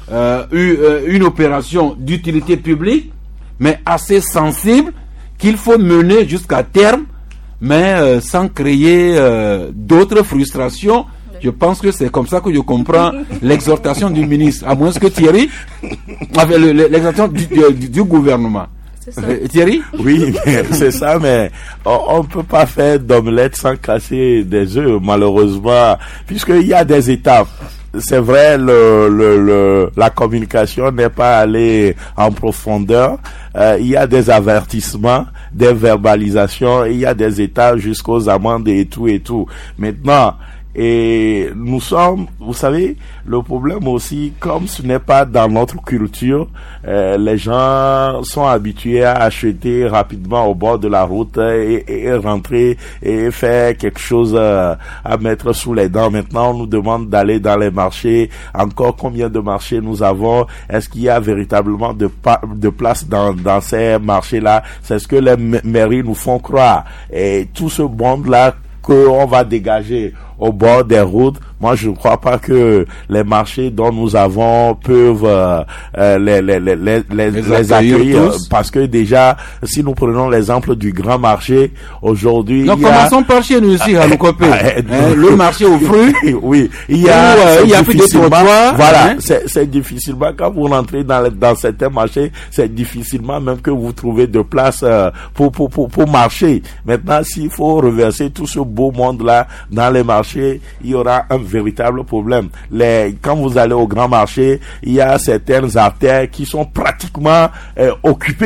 euh, une opération d'utilité publique, mais assez sensible qu'il faut mener jusqu'à terme, mais euh, sans créer euh, d'autres frustrations. Je pense que c'est comme ça que je comprends l'exhortation du ministre, à moins que Thierry, avec le, le, l'exhortation du, du, du gouvernement. Euh, Thierry? Oui, c'est ça, mais on ne peut pas faire d'omelette sans casser des œufs, malheureusement, puisqu'il y a des étapes. C'est vrai, le, le, le, la communication n'est pas allée en profondeur. Euh, il y a des avertissements, des verbalisations, il y a des étapes jusqu'aux amendes et tout et tout. Maintenant, et nous sommes, vous savez, le problème aussi, comme ce n'est pas dans notre culture, euh, les gens sont habitués à acheter rapidement au bord de la route et, et, et rentrer et faire quelque chose euh, à mettre sous les dents. Maintenant, on nous demande d'aller dans les marchés. Encore combien de marchés nous avons? Est-ce qu'il y a véritablement de, pa- de place dans, dans ces marchés-là? C'est ce que les m- mairies nous font croire. Et tout ce monde-là qu'on va dégager au bord des routes, moi je ne crois pas que les marchés dont nous avons peuvent euh, euh, les, les, les, les, les, les accueillir, parce que déjà, si nous prenons l'exemple du grand marché, aujourd'hui... Donc commençons a... par chez nous ici, à Lukopé. hein, le marché aux fruits. Oui, il y a, euh, il y a plus de trottoirs. Voilà, hein? c'est, c'est difficilement, quand vous rentrez dans, dans certains marchés, c'est difficilement même que vous trouvez de place euh, pour, pour, pour, pour marcher. Maintenant, s'il faut reverser tout ce beau monde-là dans les marchés, il y aura un véritable problème. Les, quand vous allez au grand marché, il y a certaines artères qui sont pratiquement euh, occupées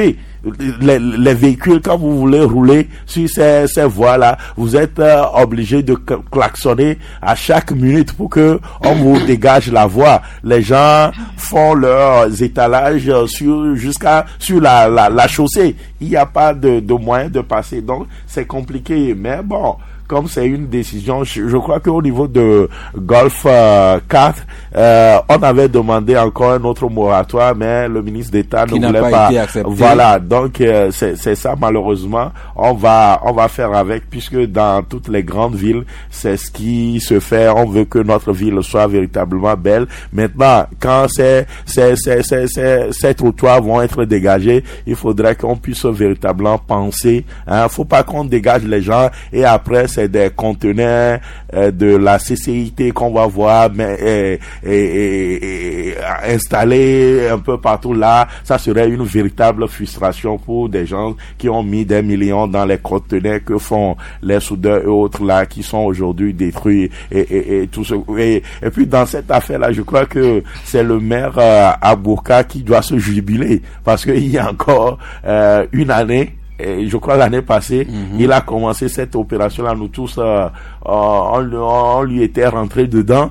les, les véhicules, quand vous voulez rouler sur ces, ces voies-là, vous êtes euh, obligé de klaxonner à chaque minute pour que on vous dégage la voie. Les gens font leurs étalages sur jusqu'à sur la, la, la chaussée. Il n'y a pas de, de moyen de passer, donc c'est compliqué. Mais bon, comme c'est une décision, je, je crois qu'au niveau de Golf euh, quatre, euh, on avait demandé encore un autre moratoire, mais le ministre d'État ne voulait pas. pas. Voilà, donc euh, c'est, c'est ça malheureusement. On va on va faire avec, puisque dans toutes les grandes villes, c'est ce qui se fait. On veut que notre ville soit véritablement belle. Maintenant, quand ces ces ces ces ces, ces trottoirs vont être dégagés, il faudrait qu'on puisse véritablement penser. Hein, faut pas qu'on dégage les gens et après c'est des conteneurs euh, de la C C I T qu'on va voir mais, et, et, et, et installés un peu partout là. Ça serait une véritable frustration pour des gens qui ont mis des millions dans les conteneurs que font les soudeurs et autres là qui sont aujourd'hui détruits et, et, et tout ce et, et puis dans cette affaire là je crois que c'est le maire euh, Abourka qui doit se jubiler parce qu'il y a encore euh, une année. Et je crois l'année passée, mm-hmm. il a commencé cette opération-là. Nous tous, euh, euh, on, on lui était rentré dedans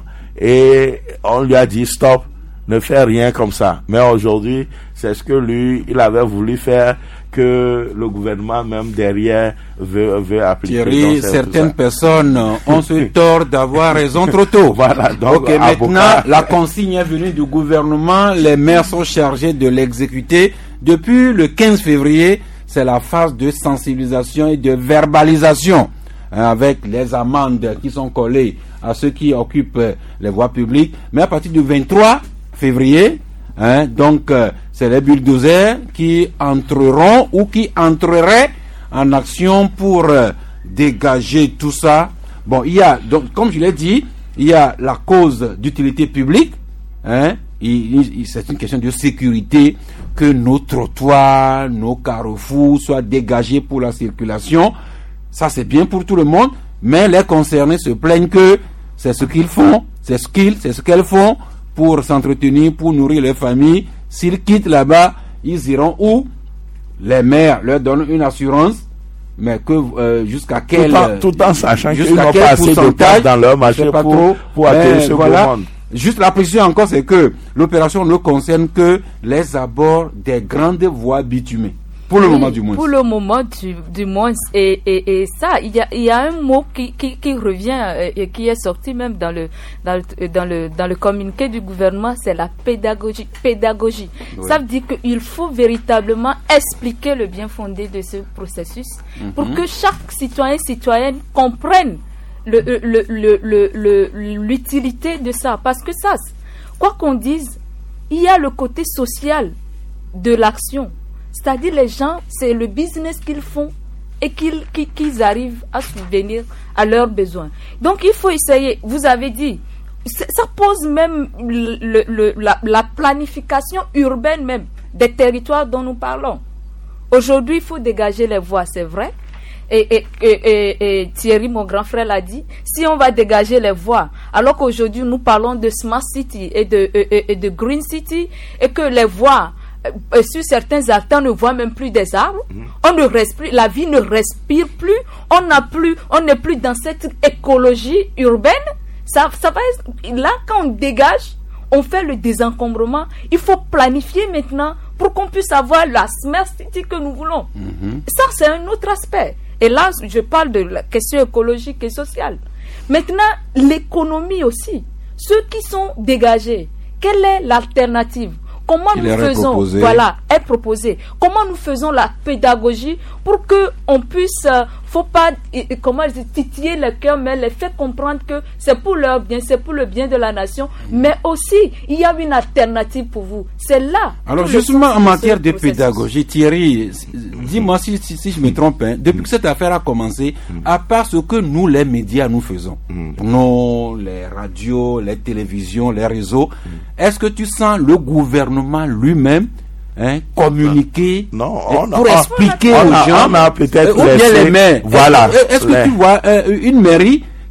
et on lui a dit stop, ne fais rien comme ça. Mais aujourd'hui, c'est ce que lui, il avait voulu faire, que le gouvernement même derrière veut, veut appliquer. Thierry, certaines personnes ont ce tort d'avoir raison trop tôt. Voilà. Donc, ok, maintenant, la consigne est venue du gouvernement. Les maires sont chargés de l'exécuter. Depuis le quinze février, c'est la phase de sensibilisation et de verbalisation hein, avec les amendes qui sont collées à ceux qui occupent euh, les voies publiques. Mais à partir du vingt-trois février, hein, donc euh, c'est les bulldozers qui entreront ou qui entreraient en action pour euh, dégager tout ça. Bon, il y a, donc, comme je l'ai dit, il y a la cause d'utilité publique. Hein, il, il, c'est une question de sécurité, que nos trottoirs, nos carrefours soient dégagés pour la circulation. Ça, c'est bien pour tout le monde, mais les concernés se plaignent que c'est ce qu'ils font, c'est ce qu'ils, c'est ce qu'elles font pour s'entretenir, pour nourrir les familles. S'ils quittent là-bas, ils iront où? Les maires leur donnent une assurance, mais que euh, jusqu'à quel... Tout en, tout en sachant qu'ils n'ont pas assez de place dans leur marché pour, trop, pour accueillir ce voilà. monde. Juste la précision encore, c'est que l'opération ne concerne que les abords des grandes voies bitumées. Pour le oui, moment du moins. Pour le moment du, du moins. Et, et, et ça, il y a, il y a un mot qui, qui, qui revient et qui est sorti même dans le, dans le, dans le, dans le communiqué du gouvernement, c'est la pédagogie. pédagogie. Oui. Ça veut dire qu'il faut véritablement expliquer le bien fondé de ce processus mm-hmm. pour que chaque citoyen, citoyenne comprenne Le, le, le, le, le, l'utilité de ça. Parce que ça, quoi qu'on dise, il y a le côté social de l'action. C'est-à-dire les gens, c'est le business qu'ils font et qu'ils, qu'ils arrivent à subvenir à leurs besoins. Donc il faut essayer, vous avez dit, ça pose même le, le, la, la planification urbaine même des territoires dont nous parlons. Aujourd'hui, il faut dégager les voies, c'est vrai. Et, et, et, et, et Thierry, mon grand frère, l'a dit, si on va dégager les voies, alors qu'aujourd'hui nous parlons de Smart City et de, et, et de Green City, et que les voies, euh, sur certains acteurs, ne voient même plus des arbres, mmh. on ne respire, la vie ne respire plus, on n'a plus, on n'est plus dans cette écologie urbaine. Ça, ça va être, là, quand on dégage, on fait le désencombrement. Il faut planifier maintenant pour qu'on puisse avoir la Smart City que nous voulons. Mmh. Ça, c'est un autre aspect. Et là, je parle de la question écologique et sociale. Maintenant, l'économie aussi. Ceux qui sont dégagés, quelle est l'alternative? Comment Il nous faisons, proposé. voilà, est proposé. Comment nous faisons la pédagogie pour que on puisse, euh, faut pas, et, et, comment dire, titiller le cœur, mais les faire comprendre que c'est pour leur bien, c'est pour le bien de la nation, mais aussi il y a une alternative pour vous. C'est là. Alors justement en matière de pédagogie, Thierry, dis-moi si, si, si je me trompe, hein, depuis que cette affaire a commencé, à part ce que nous les médias nous faisons, nous, les radios, les télévisions, les réseaux, est-ce que tu sens le gouvernement lui-même hein, communiquer non, on pour a, expliquer on aux a, gens on a peut-être euh, ou bien les maires. Voilà. Est-ce, est-ce que les... tu vois euh, une mairie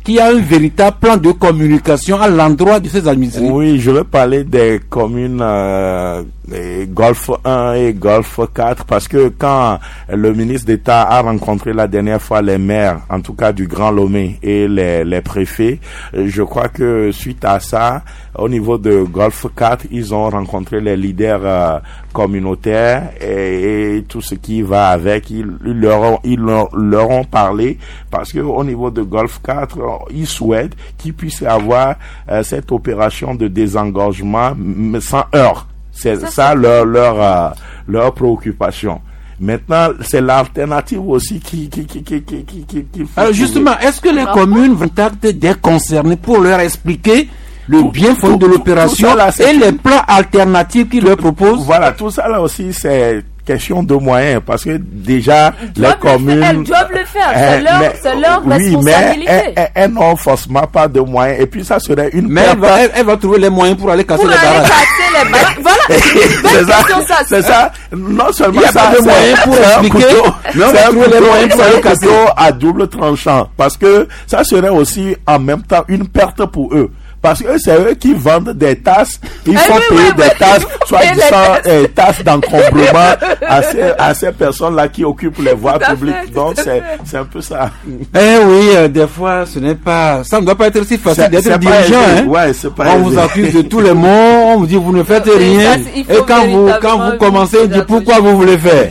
qu'il y a un véritable plan de communication à l'endroit de ces administrés? Oui, je vais parler des communes euh, Golfe un et Golfe quatre, parce que quand le ministre d'État a rencontré la dernière fois les maires, en tout cas du Grand Lomé, et les, les préfets, je crois que suite à ça, au niveau de Golfe quatre, ils ont rencontré les leaders euh, communautaires et, et tout ce qui va avec. Ils, ils, leur, ont, ils leur, leur ont parlé, parce que au niveau de Golfe quatre, ils souhaitent qu'ils puissent avoir euh, cette opération de désengorgement mais sans heurts. C'est ça, ça leur leur euh, leur préoccupation. Maintenant, c'est l'alternative aussi qui qui qui qui qui qui, qui, qui Alors justement, est-ce que les communes vont contacter des concernés pour leur expliquer le tout, bien fondé de l'opération là, et les plans alternatifs qu'ils leur proposent? Voilà, tout ça là aussi, c'est question de moyens, parce que déjà les communes elles doivent le faire, c'est leur, mais, c'est leur oui, responsabilité. Mais elles, elles n'ont forcément pas de moyens, et puis ça serait une mais elle va, elle, elle va trouver les moyens pour aller casser pour les aller barrages. casser les barrages. Voilà, c'est ça, ça, c'est ça. Non seulement il y a ça, pas de moyens pour expliquer, mais on va trouver les moyens pour aller casser à double tranchant, parce que ça serait aussi en même temps une perte pour eux. Parce que c'est eux qui vendent des tasses, ils font oui, payer oui, des oui. tasses, soit disant euh, tasses d'encombrement à ces, à ces personnes-là qui occupent les voies publiques. Fait, Donc c'est, c'est un peu ça. Eh oui, euh, des fois ce n'est pas, ça ne doit pas être si facile c'est, d'être c'est dirigeant. Hein. Ouais, c'est pas on vous accuse de tous les mots, on vous dit vous ne faites rien, ça, et quand vous quand vous commencez, on dit pourquoi vous voulez faire.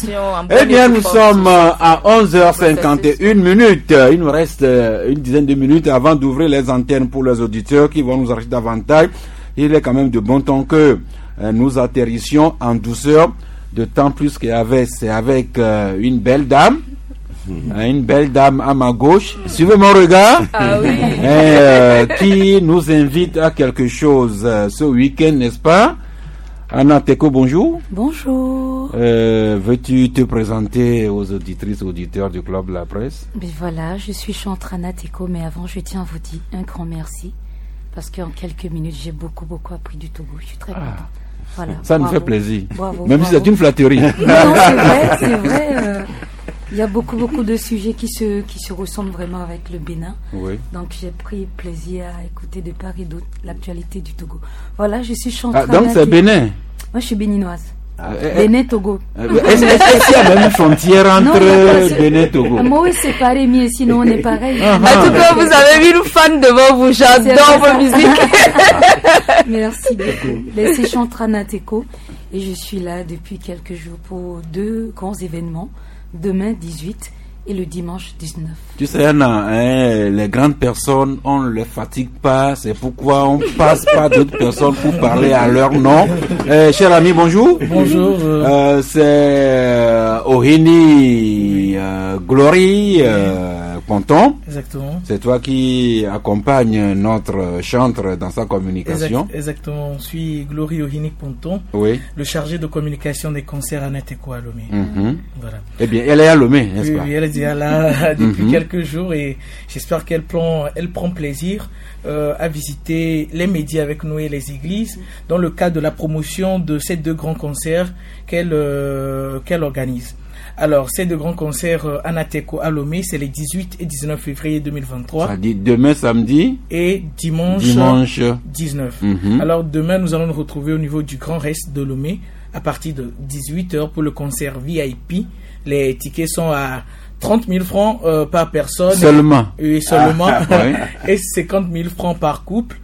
Eh bien, nous sommes à onze heures cinquante et une minutes. Il nous reste une dizaine de minutes avant d'ouvrir les antennes pour les auditeurs qui vont nous enrichir davantage. Il est quand même de bon temps que euh, nous atterrissions en douceur, de temps plus qu'avec c'est avec euh, une belle dame, mmh. une belle dame à ma gauche. Suivez mon regard. Ah oui. Et, euh, qui nous invite à quelque chose euh, ce week-end, n'est-ce pas? Anna Teko, bonjour. Bonjour. Euh, veux-tu te présenter aux auditrices et auditeurs du Club de la Presse? Mais voilà, je suis chanteuse Anna Teko, mais avant, je tiens à vous dire un grand merci, parce qu'en quelques minutes, j'ai beaucoup, beaucoup appris du Togo. Je suis très contente. Ah, voilà. Ça bravo. Nous fait plaisir. Bravo, Même bravo. si c'est une flatterie. Non, c'est vrai, c'est vrai. Euh, il y a beaucoup, beaucoup de sujets qui se, qui se ressemblent vraiment avec le Bénin. Oui. Donc, j'ai pris plaisir à écouter de part et d'autre l'actualité du Togo. Voilà, je suis chanteuse. Ah, donc, c'est Bénin? Moi, je suis béninoise. Ah, Bénin, Togo. Est-ce qu'il y a même une frontière entre Bénin et Togo? Moi, oui, c'est pareil, mais sinon, on est pareil. En tout cas, vous avez mis une fan devant vous. J'adore vos musiques. Merci beaucoup. C'est chanteuse Anna Teko et je suis là depuis quelques jours pour deux grands événements. Demain, dix-huit, et le dimanche dix-neuf. Tu sais, Anna, hein, les grandes personnes, on ne les fatigue pas. C'est pourquoi on passe pas d'autres personnes pour parler à leur nom. Euh, cher ami, bonjour. Bonjour. Euh, c'est euh, Ohini euh, Glory euh, Ponton. Exactement. C'est toi qui accompagne notre chantre dans sa communication. Exact, exactement. Je suis Glory Ohini Ponton. Oui. Le chargé de communication des concerts Anna Teko à Lomé. Mm-hmm. Voilà. Eh bien, elle est à Lomé, n'est-ce oui, pas? Oui, elle est déjà là depuis mm-hmm. quelques jours et j'espère qu'elle prend, elle prend plaisir euh, à visiter les médias avec nous et les églises dans le cadre de la promotion de ces deux grands concerts qu'elle euh, qu'elle organise. Alors, ces deux grands concerts euh, Anna Teko à Lomé, c'est les dix-huit et dix-neuf février deux mille vingt-trois. Ça dit demain samedi et dimanche, dimanche. dix-neuf. Mm-hmm. Alors, demain, nous allons nous retrouver au niveau du Grand Reste de Lomé à partir de dix-huit heures pour le concert V I P. Les tickets sont à trente mille francs euh, par personne. Seulement. Et, et seulement. Ah, oui. Et cinquante mille francs par couple.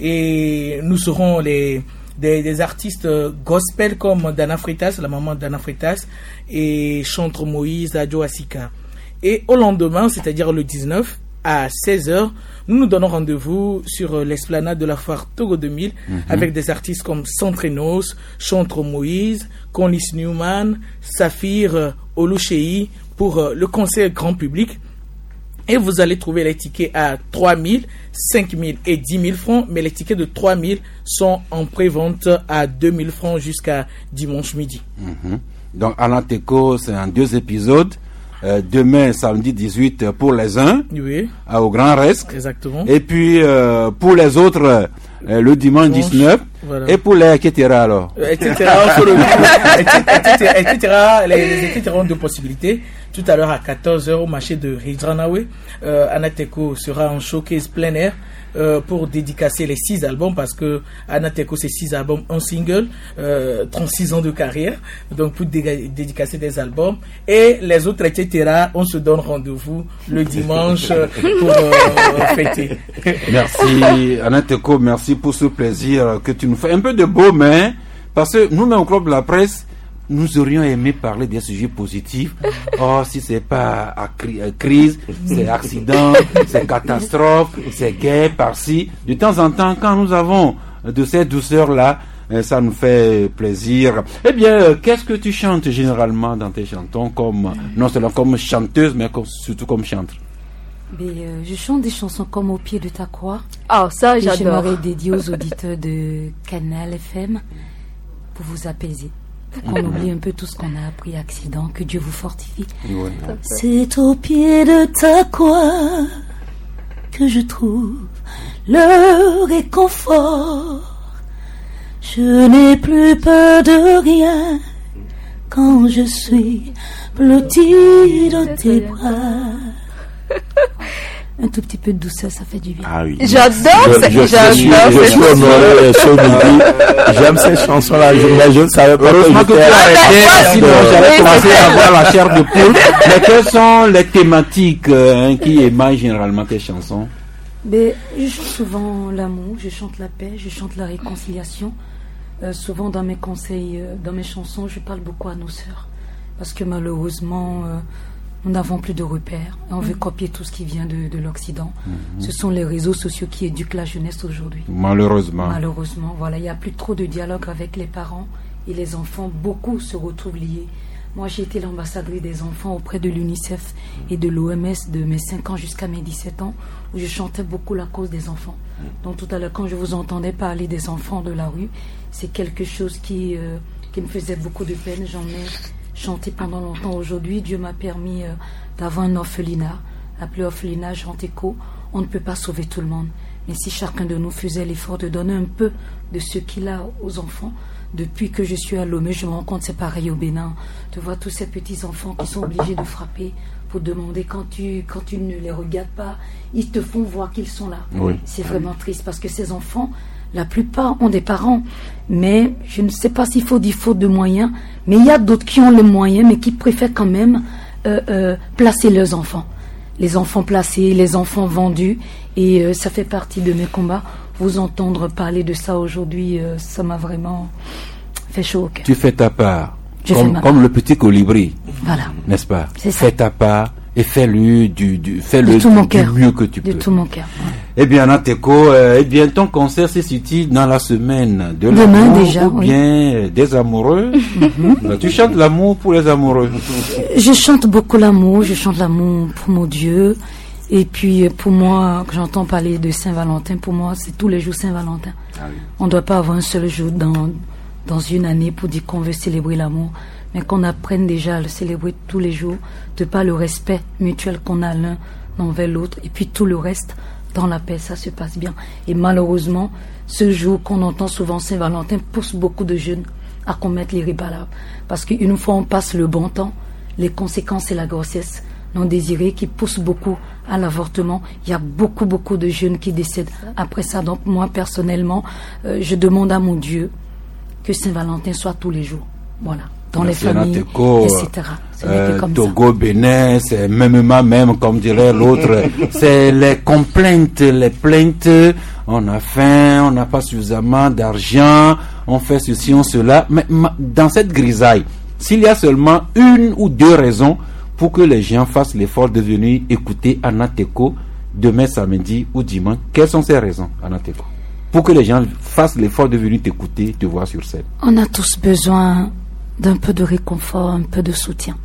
Et nous serons les, des, des artistes gospel comme Dana Freitas, la maman Dana Freitas, et Chantre Moïse, Adjo Asika. Et au lendemain, c'est-à-dire le dix-neuf, à seize heures, nous nous donnons rendez-vous sur l'esplanade de la foire Togo deux mille mm-hmm. avec des artistes comme Santrenos, Chantre Moïse, Conlis Newman, Saphir Oluchei pour euh, le concert grand public. Et vous allez trouver les tickets à trois mille, cinq mille et dix mille francs, mais les tickets de trois mille sont en pré-vente à deux mille francs jusqu'à dimanche midi. Mm-hmm. Donc Anna Teko, c'est en deux épisodes. Euh, demain, samedi dix-huit, pour les uns, oui. euh, au Grand Resque. Exactement. Et puis, euh, pour les autres, euh, le dimanche, dimanche dix-neuf, Voilà. Et pour les et cetera alors et cetera sur le et cetera les, les et cetera ont deux possibilités. Tout à l'heure à quatorze heures au marché de Rijanawe, euh, Anateco sera en showcase plein air euh, pour dédicacer les six albums, parce que Anateco c'est six albums, un single, euh, trente-six ans de carrière, donc pour dé- dédicacer des albums. Et les autres et cetera, on se donne rendez-vous le dimanche pour euh, fêter. Merci Anateco, merci pour ce plaisir que tu nous fais. Un peu de beau, mais parce que nous-mêmes au Club de la Presse, nous aurions aimé parler des sujets positifs. Oh, si c'est pas à cri- à crise, c'est accident, c'est catastrophe, c'est guerre par-ci. De temps en temps, quand nous avons de cette douceur-là, ça nous fait plaisir. Eh bien, qu'est-ce que tu chantes généralement dans tes chantons, comme non seulement comme chanteuse, mais comme, surtout comme chanteuse? Mais, euh, je chante des chansons comme Au pied de ta croix. Ah, ça, j'adore. J'aimerais dédier aux auditeurs de Canal F M pour vous apaiser. Qu'on oublie un peu tout ce qu'on a appris, accident, que Dieu vous fortifie. Ouais. C'est au pied de ta croix que je trouve le réconfort. Je n'ai plus peur de rien quand je suis blotti dans tes bras. Un tout petit peu de douceur, ça fait du bien. Ah oui. J'adore, je, je, j'adore. Je suis, je suis honoré ce midi. J'aime ces chansons-là, mais je ne savais pas heureusement que, que tu as arrêté, sinon j'allais commencer à avoir la chair de poule. Mais quelles sont les thématiques hein, qui émaillent généralement tes chansons? Mais je chante souvent l'amour, je chante la paix, je chante la réconciliation. Euh, souvent dans mes conseils, euh, dans mes chansons, je parle beaucoup à nos sœurs. Parce que malheureusement, euh, nous n'avons plus de repères. On veut copier tout ce qui vient de, de l'Occident. Mm-hmm. Ce sont les réseaux sociaux qui éduquent la jeunesse aujourd'hui. Malheureusement. Malheureusement, voilà. Il n'y a plus trop de dialogue avec les parents et les enfants. Beaucoup se retrouvent liés. Moi, j'ai été l'ambassadrice des enfants auprès de l'UNICEF et de l'O M S de mes cinq ans jusqu'à mes dix-sept ans, où je chantais beaucoup la cause des enfants. Donc tout à l'heure, quand je vous entendais parler des enfants de la rue, c'est quelque chose qui, euh, qui me faisait beaucoup de peine. J'en ai chanté pendant longtemps. Aujourd'hui, Dieu m'a permis euh, d'avoir un orphelinat, appelé orphelinat Jantéco. On ne peut pas sauver tout le monde. Mais si chacun de nous faisait l'effort de donner un peu de ce qu'il a aux enfants, depuis que je suis à Lomé, je me rends compte, c'est pareil au Bénin. Tu vois tous ces petits-enfants qui sont obligés de frapper pour demander, quand tu, quand tu ne les regardes pas, ils te font voir qu'ils sont là. Oui. C'est vraiment triste parce que ces enfants, la plupart ont des parents. Mais je ne sais pas s'il faut dire faute de moyens, mais il y a d'autres qui ont les moyens, mais qui préfèrent quand même euh, euh, placer leurs enfants. Les enfants placés, les enfants vendus. Et euh, ça fait partie de mes combats. Vous entendre parler de ça aujourd'hui, euh, ça m'a vraiment fait chaud au cœur. Tu fais ta part, Je comme, fais comme le petit colibri, voilà. N'est-ce pas? C'est ça. Fais ta part et fais-le du, du, fais-le de tout du, mon du cœur. mieux que tu de peux. De tout mon cœur. Eh bien, Anateco, euh, eh bien, ton concert se situe dans la semaine de Demain l'amour déjà, ou oui. bien des amoureux. Mm-hmm. Tu chantes l'amour pour les amoureux. Je chante beaucoup l'amour, je chante l'amour pour mon Dieu. Et puis pour moi, quand j'entends parler de Saint-Valentin, pour moi c'est tous les jours Saint-Valentin. Ah oui. On ne doit pas avoir un seul jour dans, dans une année pour dire qu'on veut célébrer l'amour, mais qu'on apprenne déjà à le célébrer tous les jours, de par le respect mutuel qu'on a l'un envers l'autre, et puis tout le reste dans la paix, ça se passe bien. Et malheureusement, ce jour qu'on entend souvent Saint-Valentin pousse beaucoup de jeunes à commettre l'irréparable, parce qu'une fois on passe le bon temps, les conséquences c'est la grossesse non désirée qui pousse beaucoup à l'avortement. Il y a beaucoup, beaucoup de jeunes qui décèdent après ça. Donc moi, personnellement, euh, je demande à mon Dieu que Saint-Valentin soit tous les jours. Voilà. Dans Merci les familles, Anateco, et cetera. Euh, Togo, ça. Bénin, c'est mêmement même, comme dirait l'autre, c'est les complaintes, les plaintes. On a faim, on n'a pas suffisamment d'argent, on fait ceci, on cela. Mais dans cette grisaille, s'il y a seulement une ou deux raisons pour que les gens fassent l'effort de venir écouter Anateco demain samedi ou dimanche, quelles sont ces raisons, Anateco, pour que les gens fassent l'effort de venir t'écouter, te voir sur scène? On a tous besoin d'un peu de réconfort, un peu de soutien.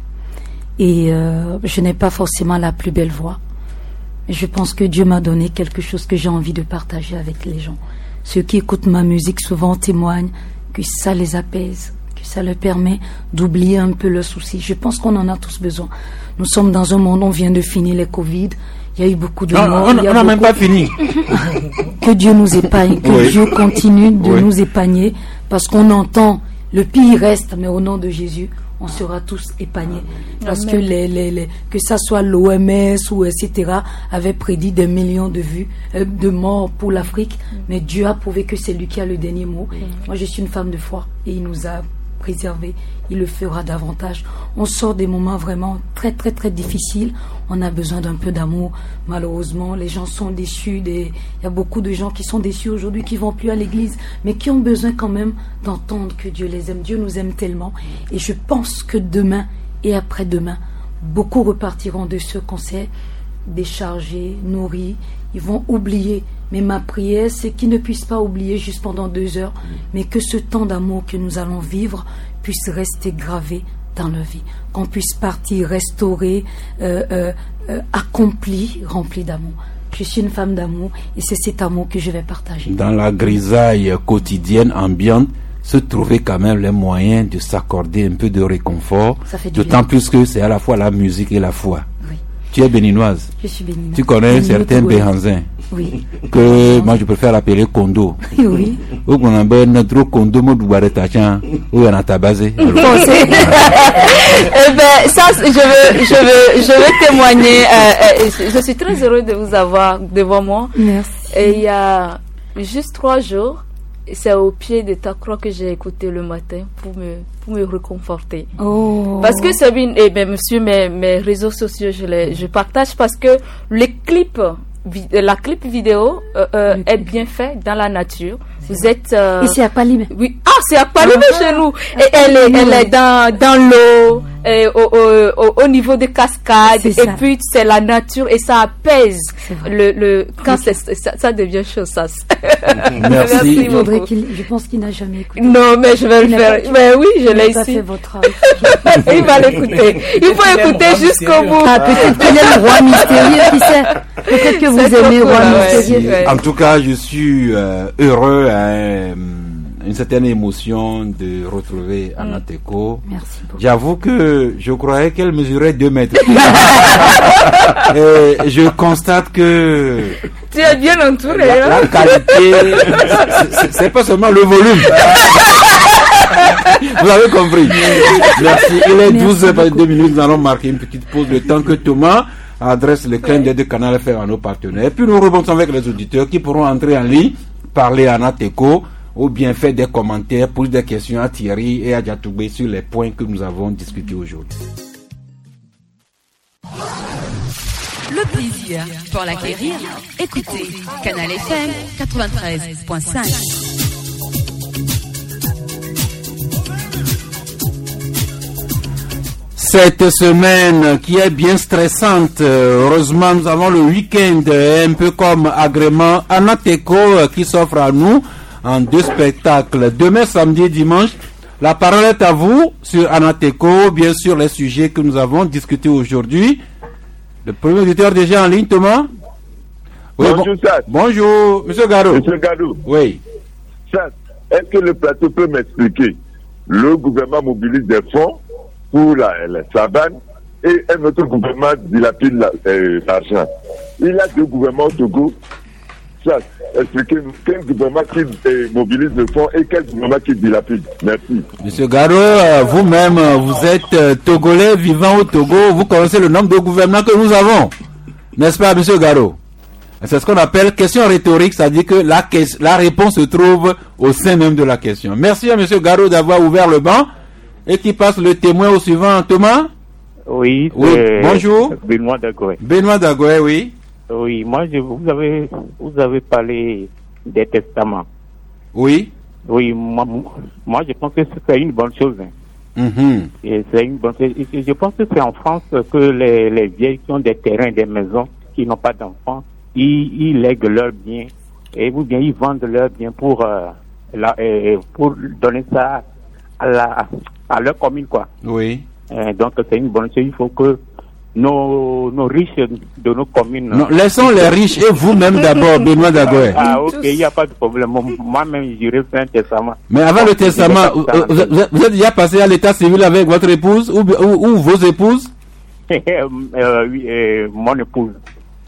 Et euh, je n'ai pas forcément la plus belle voix, mais je pense que Dieu m'a donné quelque chose que j'ai envie de partager avec les gens. Ceux qui écoutent ma musique souvent témoignent que ça les apaise, ça leur permet d'oublier un peu leurs soucis. Je pense qu'on en a tous besoin. Nous sommes dans un monde, on vient de finir les Covid, il Il y a eu beaucoup de non, morts. On n'a même pas fini. Que Dieu nous épargne, que oui. Dieu continue de oui. nous épargner, parce qu'on entend, le pire reste, mais au nom de Jésus, on sera tous épargnés. Parce Amen. que les, les, les, que ça soit l'O M S ou et cetera avait prédit des millions de vues, euh, de morts pour l'Afrique, mm. mais Dieu a prouvé que c'est lui qui a le dernier mot. Mm. Moi, je suis une femme de foi et il nous a préservés. Il le fera davantage. On sort des moments vraiment très très très difficiles. On a besoin d'un peu d'amour. Malheureusement, les gens sont déçus. Des... Il y a beaucoup de gens qui sont déçus aujourd'hui, qui vont plus à l'église, mais qui ont besoin quand même d'entendre que Dieu les aime. Dieu nous aime tellement. Et je pense que demain et après-demain, beaucoup repartiront de ce concert déchargés, nourris. Ils vont oublier. Mais ma prière, c'est qu'ils ne puissent pas oublier juste pendant deux heures, mais que ce temps d'amour que nous allons vivre puisse rester gravé dans leur vie. Qu'on puisse partir restauré, euh, euh, euh, accompli, rempli d'amour. Je suis une femme d'amour et c'est cet amour que je vais partager. Dans la grisaille quotidienne ambiante, se trouver quand même les moyens de s'accorder un peu de réconfort, d'autant plus que c'est à la fois la musique et la foi. Oui. Tu es béninoise. Je suis béninoise. Tu connais certains béhanzins. Oui. Que moi je préfère l'appeler Kondo. Oui. Ou qu'on a notre Kondo Moudouaretachan ou en Atabazé. Eh ben ça je veux je veux je veux témoigner. Euh, euh, je suis très heureux de vous avoir devant moi. Merci. Et il y a juste trois jours, c'est au pied de ta croix que j'ai écouté le matin pour me pour me réconforter. Oh. Parce que c'est bien, eh ben monsieur mes mes réseaux sociaux je les je partage parce que les clips la clip vidéo euh, euh, est bien fait dans la nature. Vous êtes euh... et c'est à Palimé. Oui. Ah, c'est à Palimé ah, chez nous. Et elle est, elle est dans dans l'eau, et au, au, au niveau des cascades. Et ça. Puis c'est la nature et ça apaise le le quand c'est, ça, ça devient chaud ça. Merci. Merci beaucoup. Qu'il, je pense qu'il n'a jamais écouté. Non, mais je vais il le faire. Pas, mais oui, je l'ai ici. Fait votre il va l'écouter. Il faut écouter jusqu'au bout. Ah, peut-être qu'il est le roi mystérieux, qui sait. Peut-être que vous aimez roi mystérieux. Ouais. En tout cas, je suis euh, heureux, hein, une certaine émotion de retrouver mm. Anna Teko. Merci beaucoup. J'avoue que je croyais qu'elle mesurait deux mètres. Et je constate que tu es bien entouré. La, la qualité, c'est, c'est pas seulement le volume. Vous avez compris. Merci. Il est douze heures deux minutes. Nous allons marquer une petite pause le temps que Thomas adresse le clin d'œil de Canal F M à nos partenaires. Et puis nous rebondissons avec les auditeurs qui pourront entrer en ligne, parler à Anna Teko ou bien faire des commentaires, poser des questions à Thierry et à Diatoubé sur les points que nous avons discutés aujourd'hui. Le plaisir pour l'acquérir, écoutez Canal F M quatre-vingt-treize virgule cinq. Cette semaine qui est bien stressante, heureusement nous avons le week-end un peu comme agrément Anna Teko qui s'offre à nous en deux spectacles. Demain, samedi et dimanche, la parole est à vous sur Anna Teko, bien sûr les sujets que nous avons discutés aujourd'hui. Le premier auditeur déjà en ligne, Thomas. Oui, bonjour, bon, Sas. Bonjour, Monsieur Gadou. Monsieur Gadou. Oui. Sas, est-ce que le plateau peut m'expliquer? Le gouvernement mobilise des fonds pour la, la savane et un autre gouvernement dilapide la, euh, l'argent. Il y a deux gouvernements au Togo. Ça, expliquez-nous quel gouvernement qui euh, mobilise le fonds et quel gouvernement qui dilapide. Merci. Monsieur Garo, vous-même, vous êtes euh, Togolais vivant au Togo. Vous connaissez le nombre de gouvernements que nous avons. N'est-ce pas, Monsieur Garo? C'est ce qu'on appelle question rhétorique, c'est-à-dire que la, la réponse se trouve au sein même de la question. Merci à Monsieur Garo d'avoir ouvert le banc. Et qui passe le témoin au suivant, Thomas? Oui, oui. Bonjour. Benoît Dagoué. Benoît Dagoué, oui. Oui, moi, je, vous, avez, vous avez parlé des testaments. Oui. Oui, moi, moi je pense que c'est une bonne chose. Hein. Mm-hmm. Et c'est une bonne chose. Et je pense que c'est en France que les, les vieilles qui ont des terrains, des maisons, qui n'ont pas d'enfants, ils, ils lèguent leurs biens, et ou bien ils vendent leurs biens pour, euh, la, euh, pour donner ça à la... à leur commune, quoi. Oui. Euh, donc, c'est une bonne chose. Il faut que nos, nos riches de nos communes... Non, laissons les riches et vous-même d'abord, Benoît Dagoué. Ah, ok, il n'y a pas de problème. Moi-même, j'irai faire un testament. Mais avant le testament, vous, vous, vous êtes déjà passé à l'état civil avec votre épouse ou, ou, ou vos épouses? euh, oui, euh, mon épouse.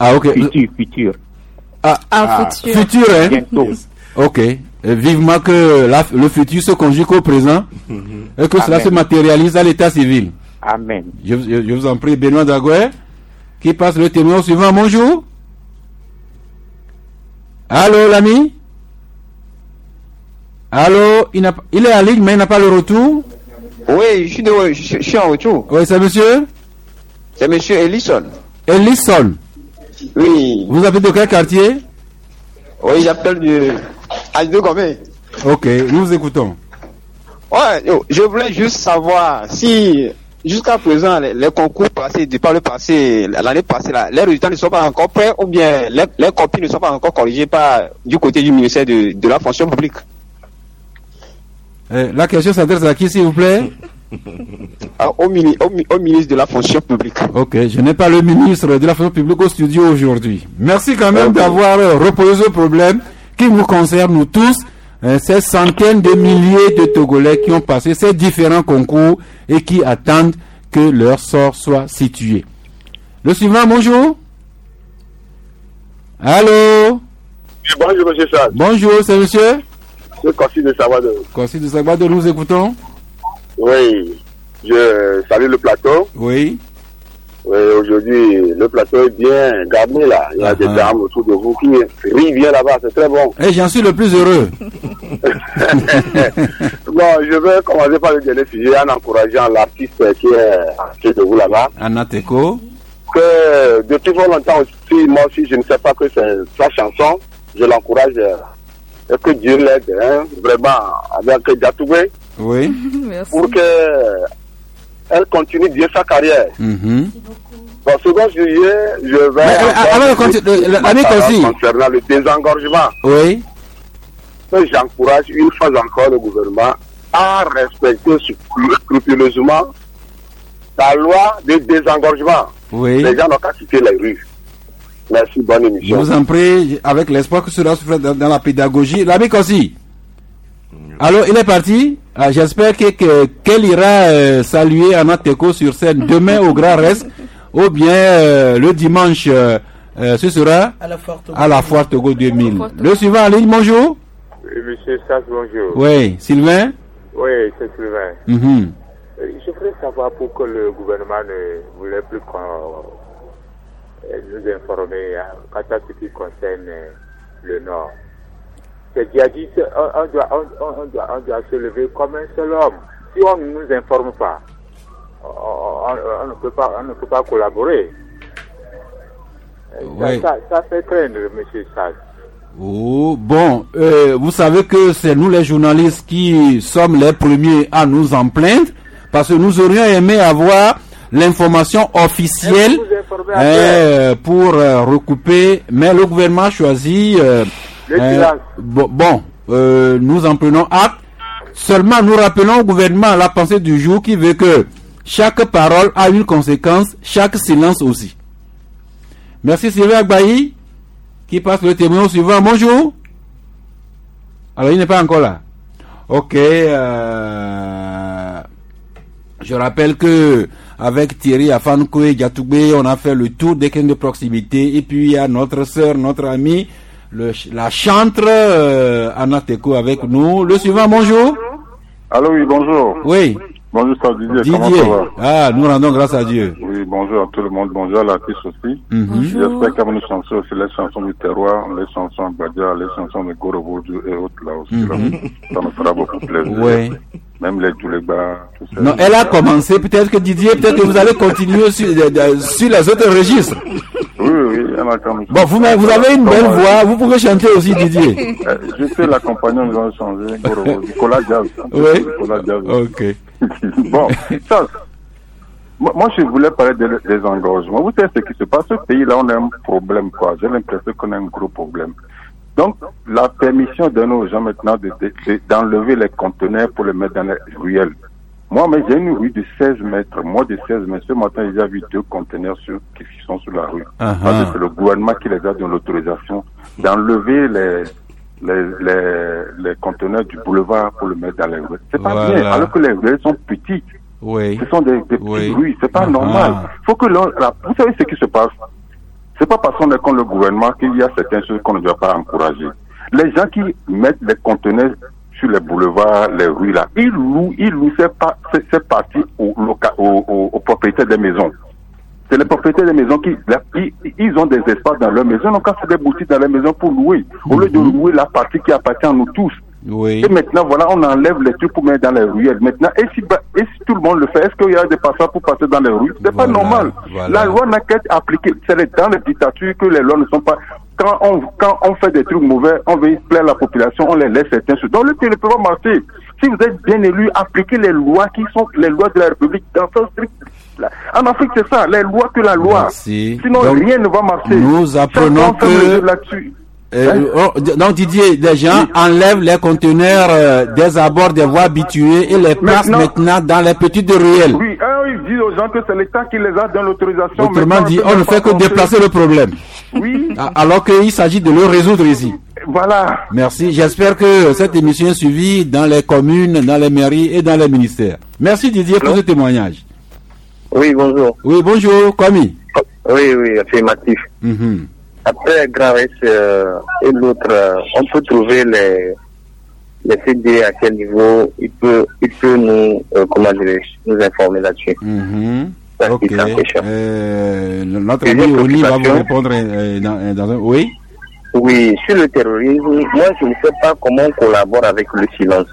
Ah, ok. Futur, futur. Ah, ah futur. Futur, hein? Bientôt. Ok. Et vivement que la, le futur se conjugue au présent et que Amen. Cela se matérialise à l'état civil. Amen. Je, je, je vous en prie, Benoît Dagoué, qui passe le témoin au suivant. Bonjour. Allô, l'ami? Allô, il, n'a, il est en ligne, mais il n'a pas le retour. Oui, je suis, de, je, je suis en retour. Oui, c'est monsieur? C'est monsieur Ellison. Ellison? Oui. Vous appelez de quel quartier? Oui, j'appelle de Aldo Gomé. Ok, nous vous écoutons. Ouais, je voulais juste savoir si, jusqu'à présent, les, les concours passés, du par le passé, l'année passée, là, les résultats ne sont pas encore prêts ou bien les, les copies ne sont pas encore corrigées par, du côté du ministère de, de la fonction publique. Euh, la question s'adresse à qui, s'il vous plaît? au, mini, au, au ministre de la fonction publique. Ok, je n'ai pas le ministre de la fonction publique au studio aujourd'hui. Merci quand même okay. d'avoir euh, reposé ce problème qui nous concerne nous tous, euh, ces centaines de milliers de Togolais qui ont passé ces différents concours et qui attendent que leur sort soit situé. Le suivant, bonjour. Allô? Bonjour, monsieur Charles. Bonjour, c'est monsieur? C'est Kossi de Sabado. Kossi de Sabado, nous écoutons. Oui, je salue le plateau. Oui. Oui, aujourd'hui, le plateau est bien garni là. Il y a uh-huh. des dames autour de vous qui rient bien là-bas, c'est très bon. Et j'en suis le plus heureux. Bon, je vais commencer par le dernier sujet en encourageant l'artiste qui est qui est de vous là-bas. Anna Teko. Que depuis fort longtemps aussi, moi aussi, je ne sais pas que c'est sa chanson. Je l'encourage. Et que Dieu l'aide, hein, vraiment, avec Diatoubé. Oui. Pour que elle continue bien sa carrière. Mm-hmm. Bon, second juillet, je vais... Mais, alors, concernant le désengorgement. Oui. Et j'encourage une fois encore le gouvernement à respecter scrupuleusement la loi de désengorgement. Oui. Les gens n'ont qu'à quitter les rues. Merci, bonne émission. Je vous en prie, avec l'espoir que cela se fasse dans, dans la pédagogie. L'ami Kossi. Alors, il est parti. Ah, j'espère que, que, qu'elle ira euh, saluer Anna Teko sur scène demain au Grand Reste, ou bien euh, le dimanche, euh, euh, ce sera à la Foire Togo, à la Foire Togo deux mille. Le suivant en ligne, bonjour. Oui, monsieur Sass, bonjour. Oui, Sylvain. Oui, c'est Sylvain. Mm-hmm. Je voudrais savoir pourquoi le gouvernement ne voulait plus qu'on nous informer quant à ce qui concerne le Nord. C'est déjà dit, on, on, doit, on, on, doit, on doit se lever comme un seul homme. Si on ne nous informe pas, on, on, on, ne, peut pas on ne peut pas collaborer. Oui. Ça, ça, ça fait craindre, monsieur Sass. Oh, bon, euh, vous savez que c'est nous les journalistes qui sommes les premiers à nous en plaindre, parce que nous aurions aimé avoir l'information officielle euh, pour euh, recouper, mais le gouvernement a choisi... Euh, euh, bon, bon euh, nous en prenons acte. Seulement, nous rappelons au gouvernement la pensée du jour qui veut que chaque parole a une conséquence, chaque silence aussi. Merci Sylvain Agbaï, qui passe le témoin au suivant. Bonjour. Alors, il n'est pas encore là. Ok. Euh, je rappelle que avec Thierry Afankoué Diatoubé, on a fait le tour des questions de proximité. Et puis, il y a notre sœur, notre amie, le, la chantre euh, Anna Teko avec nous. Le suivant, bonjour. Allô, oui, bonjour. Oui. Bonjour, ça Didier. Didier. Comment ça va? Ah, nous rendons grâce à Dieu. Oui, bonjour à tout le monde. Bonjour à l'artiste aussi. Mm-hmm. J'espère qu'à nos chansons aussi, les chansons du terroir, les chansons Badia, les chansons de Goroboudou et autres là aussi. Mm-hmm. Là, ça nous fera beaucoup plaisir. Oui. Même les Djouléba, tout ça. Non, elle a commencé. Peut-être que Didier, peut-être que vous allez continuer sur, de, de, sur les autres registres. Oui, oui, elle a commencé. Bon, vous, vous avez une belle voix. Vous pouvez chanter aussi, Didier. Euh, je sais l'accompagnant, nous allons changer. Goroboudou. Nicolas Jazz. Oui. Nicolas Jazz. Ok. Bon, ça, moi je voulais parler des, des engorgements. Vous savez ce qui se passe, ce pays-là, on a un problème, quoi. J'ai l'impression qu'on a un gros problème. Donc, la permission de nos gens maintenant de, de, de, d'enlever les conteneurs pour les mettre dans les ruelles. Moi, mais j'ai une rue de seize mètres. Moi, de seize mètres. Ce matin, j'ai vu deux conteneurs sur, qui sont sur la rue. Uh-huh. Parce que c'est le gouvernement qui les a donné l'autorisation d'enlever les, les, les, les conteneurs du boulevard pour le mettre dans les rues. C'est pas voilà. bien, alors que les rues sont petites. Oui. Ce sont des, des petites oui. rues. C'est pas uh-huh. normal. Faut que l'on, vous savez ce qui se passe? C'est pas parce qu'on est contre le gouvernement qu'il y a certaines choses qu'on ne doit pas encourager. Les gens qui mettent les conteneurs sur les boulevards, les rues là, ils louent, ils louent ces, pa ces, ces parties aux, aux, aux, aux propriétaires des maisons. C'est les propriétaires des maisons qui là, ils, ils ont des espaces dans leur maison, donc c'est des boutiques dans leur maison pour louer, au lieu de louer la partie qui appartient à nous tous. Oui. Et maintenant, voilà, on enlève les trucs pour mettre dans les ruelles. Maintenant, et si, et si tout le monde le fait, est-ce qu'il y a des passages pour passer dans les rues? C'est voilà, pas normal. Voilà. La loi n'a qu'à être appliquée. C'est dans les dictatures que les lois ne sont pas... Quand on, quand on fait des trucs mauvais, on veut plaire la population, on les laisse certains choses. Donc le pays ne peut pas marcher. Si vous êtes bien élu, appliquez les lois qui sont les lois de la République dans ce strict. En Afrique, c'est ça, les lois que la loi. Merci. Sinon, donc, rien ne va marcher. Nous apprenons que... Euh, oh, donc Didier, les gens oui. enlèvent les conteneurs euh, des abords des voies habituées et les placent maintenant, maintenant dans les petites ruelles. Oui, hein, ils disent aux gens que c'est l'État qui les a dans l'autorisation. Autrement dit, on ne fait que déplacer le problème. Oui. Alors qu'il s'agit de le résoudre ici. Voilà. Merci. J'espère que cette émission est suivie dans les communes, dans les mairies et dans les ministères. Merci Didier pour ce témoignage. Oui, bonjour. Oui, bonjour, Kwame. Oui, oui, affirmatif. Mm-hmm. Après Grand S euh, et l'autre, euh, on peut trouver les, les C D à quel niveau il peut, il peut nous, euh, comment dirais-je, nous informer là-dessus. Mm-hmm. Ok. Euh, notre ami Oni va vous répondre euh, dans, dans un... Oui. Oui, sur le terrorisme, moi je ne sais pas comment on collabore avec le silence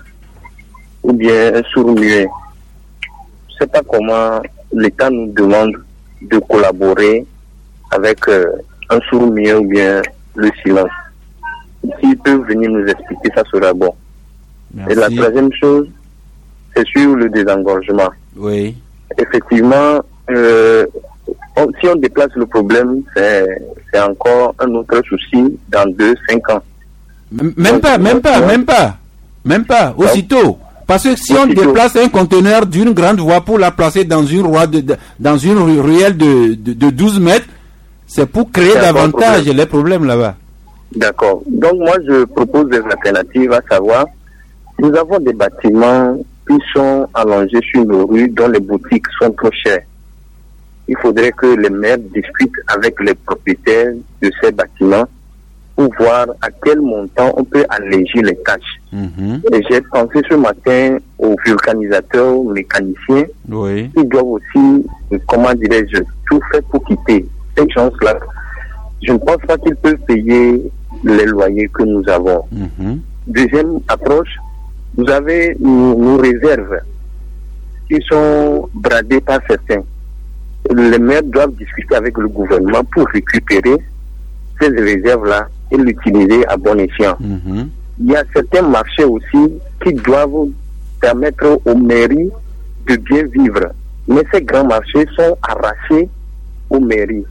ou bien un sourd-muet. Je ne sais pas comment l'État nous demande de collaborer avec euh, un sourd-muet ou bien le silence. S'il peut venir nous expliquer, ça sera bon. Merci. Et la troisième chose, c'est sur le désengorgement. Oui. Effectivement, euh, on, si on déplace le problème, c'est, c'est encore un autre souci dans deux, cinq ans. M même Donc, pas, même pas, même pas, même pas, aussitôt. Parce que si aussitôt. on déplace un conteneur d'une grande voie pour la placer dans une, roi de, de, dans une ruelle de, de, de douze mètres, c'est pour créer davantage problème. les problèmes là-bas. D'accord. Donc moi je propose des alternatives, à savoir, nous avons des bâtiments qui sont allongés sur nos rues dont les boutiques sont trop chères. Il faudrait que les maires discutent avec les propriétaires de ces bâtiments pour voir à quel montant on peut alléger les tâches. Mm-hmm. Et j'ai pensé ce matin aux vulcanisateurs, aux mécaniciens, oui. qui doivent aussi, comment dirais-je, tout faire pour quitter ces gens-là. Je ne pense pas qu'ils peuvent payer les loyers que nous avons. Mm-hmm. Deuxième approche, vous avez nos, nos réserves qui sont bradées par certains. Les maires doivent discuter avec le gouvernement pour récupérer ces réserves-là et l'utiliser à bon escient. Mm-hmm. Il y a certains marchés aussi qui doivent permettre aux mairies de bien vivre. Mais ces grands marchés sont arrachés aux mairies.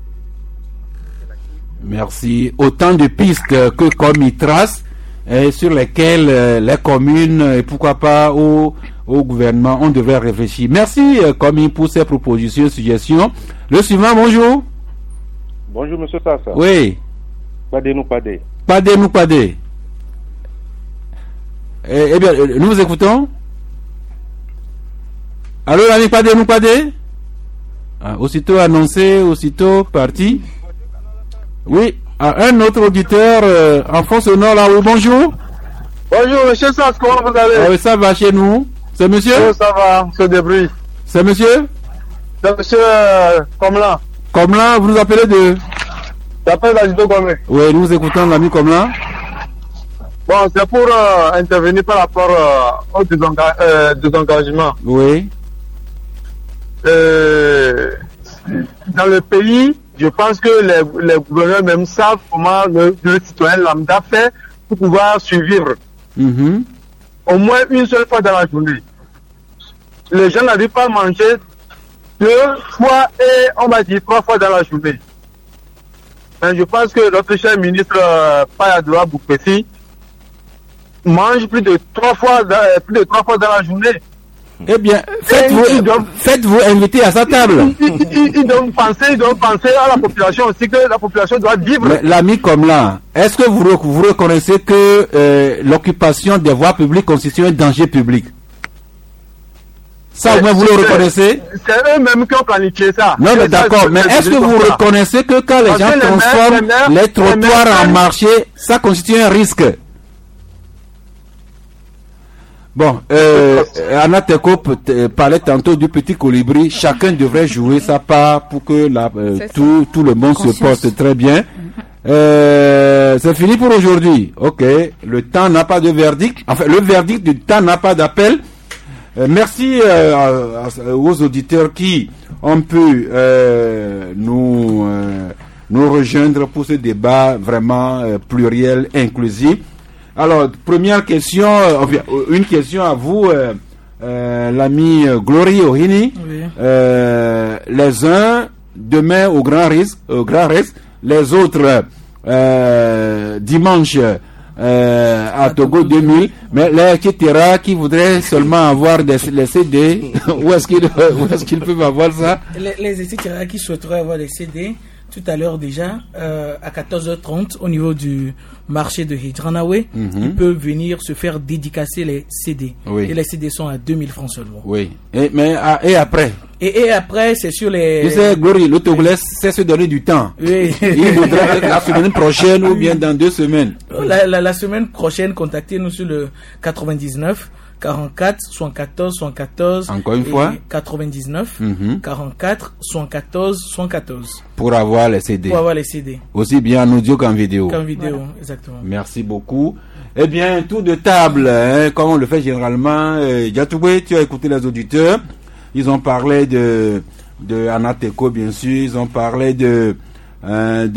Merci. Autant de pistes que comme ils tracent, et sur lesquelles euh, les communes et pourquoi pas au, au gouvernement on devrait réfléchir. Merci euh, Komi pour ces propositions, suggestions. Le suivant, bonjour. Bonjour Monsieur Sassa. Oui. Padé nous padé. Padé nous padé. Eh, eh bien, nous vous écoutons. Allô, l'ami Padé nous padé. Ah, aussitôt annoncé, aussitôt parti. Oui. Ah, un autre auditeur euh, en fond sonore là, oui, bonjour. Bonjour, monsieur Sass, comment vous allez? Ah, oui, ça va chez nous. C'est monsieur? Oui, ça va, se débrouille. C'est monsieur? C'est monsieur euh, Comlan. Comlan, vous nous appelez de? J'appelle Agito Gomé. Oui, nous écoutons l'ami Comlan. Bon, c'est pour euh, intervenir par rapport euh, au désenga euh, désengagement. Oui. Euh, dans le pays, je pense que les, les gouverneurs même savent comment le, le citoyen lambda fait pour pouvoir survivre. Mm-hmm. Au moins une seule fois dans la journée. Les gens n'arrivent pas à manger deux fois et on va dire trois fois dans la journée. Mais je pense que notre cher ministre euh, Payadoua Boukpessi mange plus de trois fois dans, plus de trois fois dans la journée. Eh bien, faites-vous doivent... faites-vous inviter à sa table. Ils, ils, ils doivent penser, ils doivent penser à la population aussi, que la population doit vivre. L'ami comme là, est-ce que vous, vous reconnaissez que euh, l'occupation des voies publiques constitue un danger public? Ça, au moins, vous le reconnaissez? C'est eux-mêmes qui ont planifié ça. Non, mais d'accord, mais est-ce que vous reconnaissez que quand les gens transforment les trottoirs en marché, ça constitue un risque? Bon, euh, Anna Teko parlait tantôt du petit colibri. Chacun devrait jouer sa part pour que la, euh, tout, tout le monde se porte très bien. Euh, c'est fini pour aujourd'hui. Ok, le temps n'a pas de verdict. Enfin, le verdict du temps n'a pas d'appel. Euh, merci euh, à, à, aux auditeurs qui ont pu euh, nous, euh, nous rejoindre pour ce débat vraiment euh, pluriel, inclusif. Alors, première question, euh, une question à vous, euh, euh, l'ami Glory Ohini. Oui. Euh, les uns demain au grand risque, au grand risque, les autres euh, dimanche euh, à Togo deux mille. Mais les et cetera qui voudraient seulement avoir des les C D, où est-ce qu'ils où est-ce qu'ils peuvent avoir ça? Les, les et cetera qui souhaiteraient avoir des C D. Tout à l'heure déjà, euh, à quatorze heures trente, au niveau du marché de Hidranawe, mm-hmm. ils peuvent venir se faire dédicacer les C D. Oui. Et les C D sont à deux mille francs seulement. Oui. Et, mais, et après Et, et après, c'est sur les... Je sais, Glory, le Togolais sait se donner du temps. Oui. Il voudrait la semaine prochaine ou bien dans deux semaines. La, la, la semaine prochaine, contactez-nous sur le quatre-vingt-dix-neuf, quarante-quatre, soixante-quatorze, soixante-quatorze. Encore une fois quatre-vingt-dix-neuf, mm-hmm. quarante-quatre, soixante-quatorze, soixante-quatorze. Pour avoir les C D. Pour avoir les C D. Aussi bien en audio qu'en vidéo. Qu'en vidéo, voilà. Exactement. Merci beaucoup. Eh bien, tout de table, hein, comme on le fait généralement. Euh, Diatoubé, tu as écouté les auditeurs. Ils ont parlé de, de Anna Teko, bien sûr. Ils ont parlé de, hein,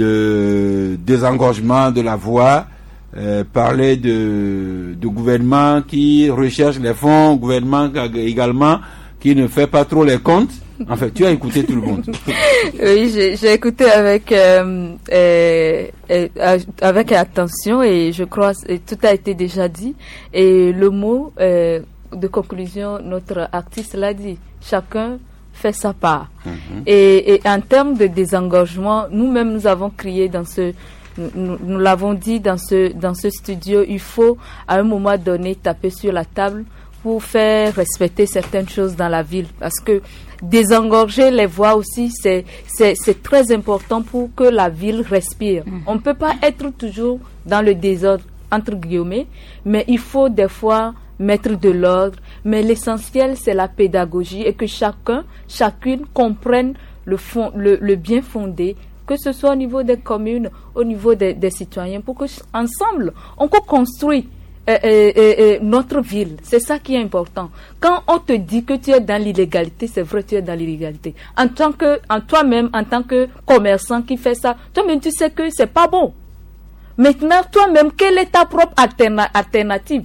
de désengorgement de la voie. Euh, parler de, de gouvernement qui recherche les fonds, gouvernement également qui ne fait pas trop les comptes. En fait, tu as écouté tout le monde. Oui, j'ai, j'ai écouté avec euh, euh, euh, avec attention et je crois que tout a été déjà dit. Et le mot euh, de conclusion, notre artiste l'a dit. Chacun fait sa part. Mm-hmm. Et, et en termes de désengorgement, nous-mêmes nous avons crié dans ce Nous, nous l'avons dit dans ce, dans ce studio, il faut à un moment donné taper sur la table pour faire respecter certaines choses dans la ville. Parce que désengorger les voies aussi, c'est, c'est, c'est très important pour que la ville respire. Mmh. On ne peut pas être toujours dans le désordre, entre guillemets, mais il faut des fois mettre de l'ordre. Mais l'essentiel, c'est la pédagogie et que chacun, chacune comprenne le, fond, le, le bien fondé, que ce soit au niveau des communes, au niveau des, des citoyens, pour que ensemble, on construit euh, euh, euh, notre ville. C'est ça qui est important. Quand on te dit que tu es dans l'illégalité, c'est vrai, tu es dans l'illégalité. En tant que, en toi-même, en tant que commerçant qui fait ça, toi-même, tu sais que c'est pas bon. Maintenant, toi-même, quelle est ta propre alterna- alternative?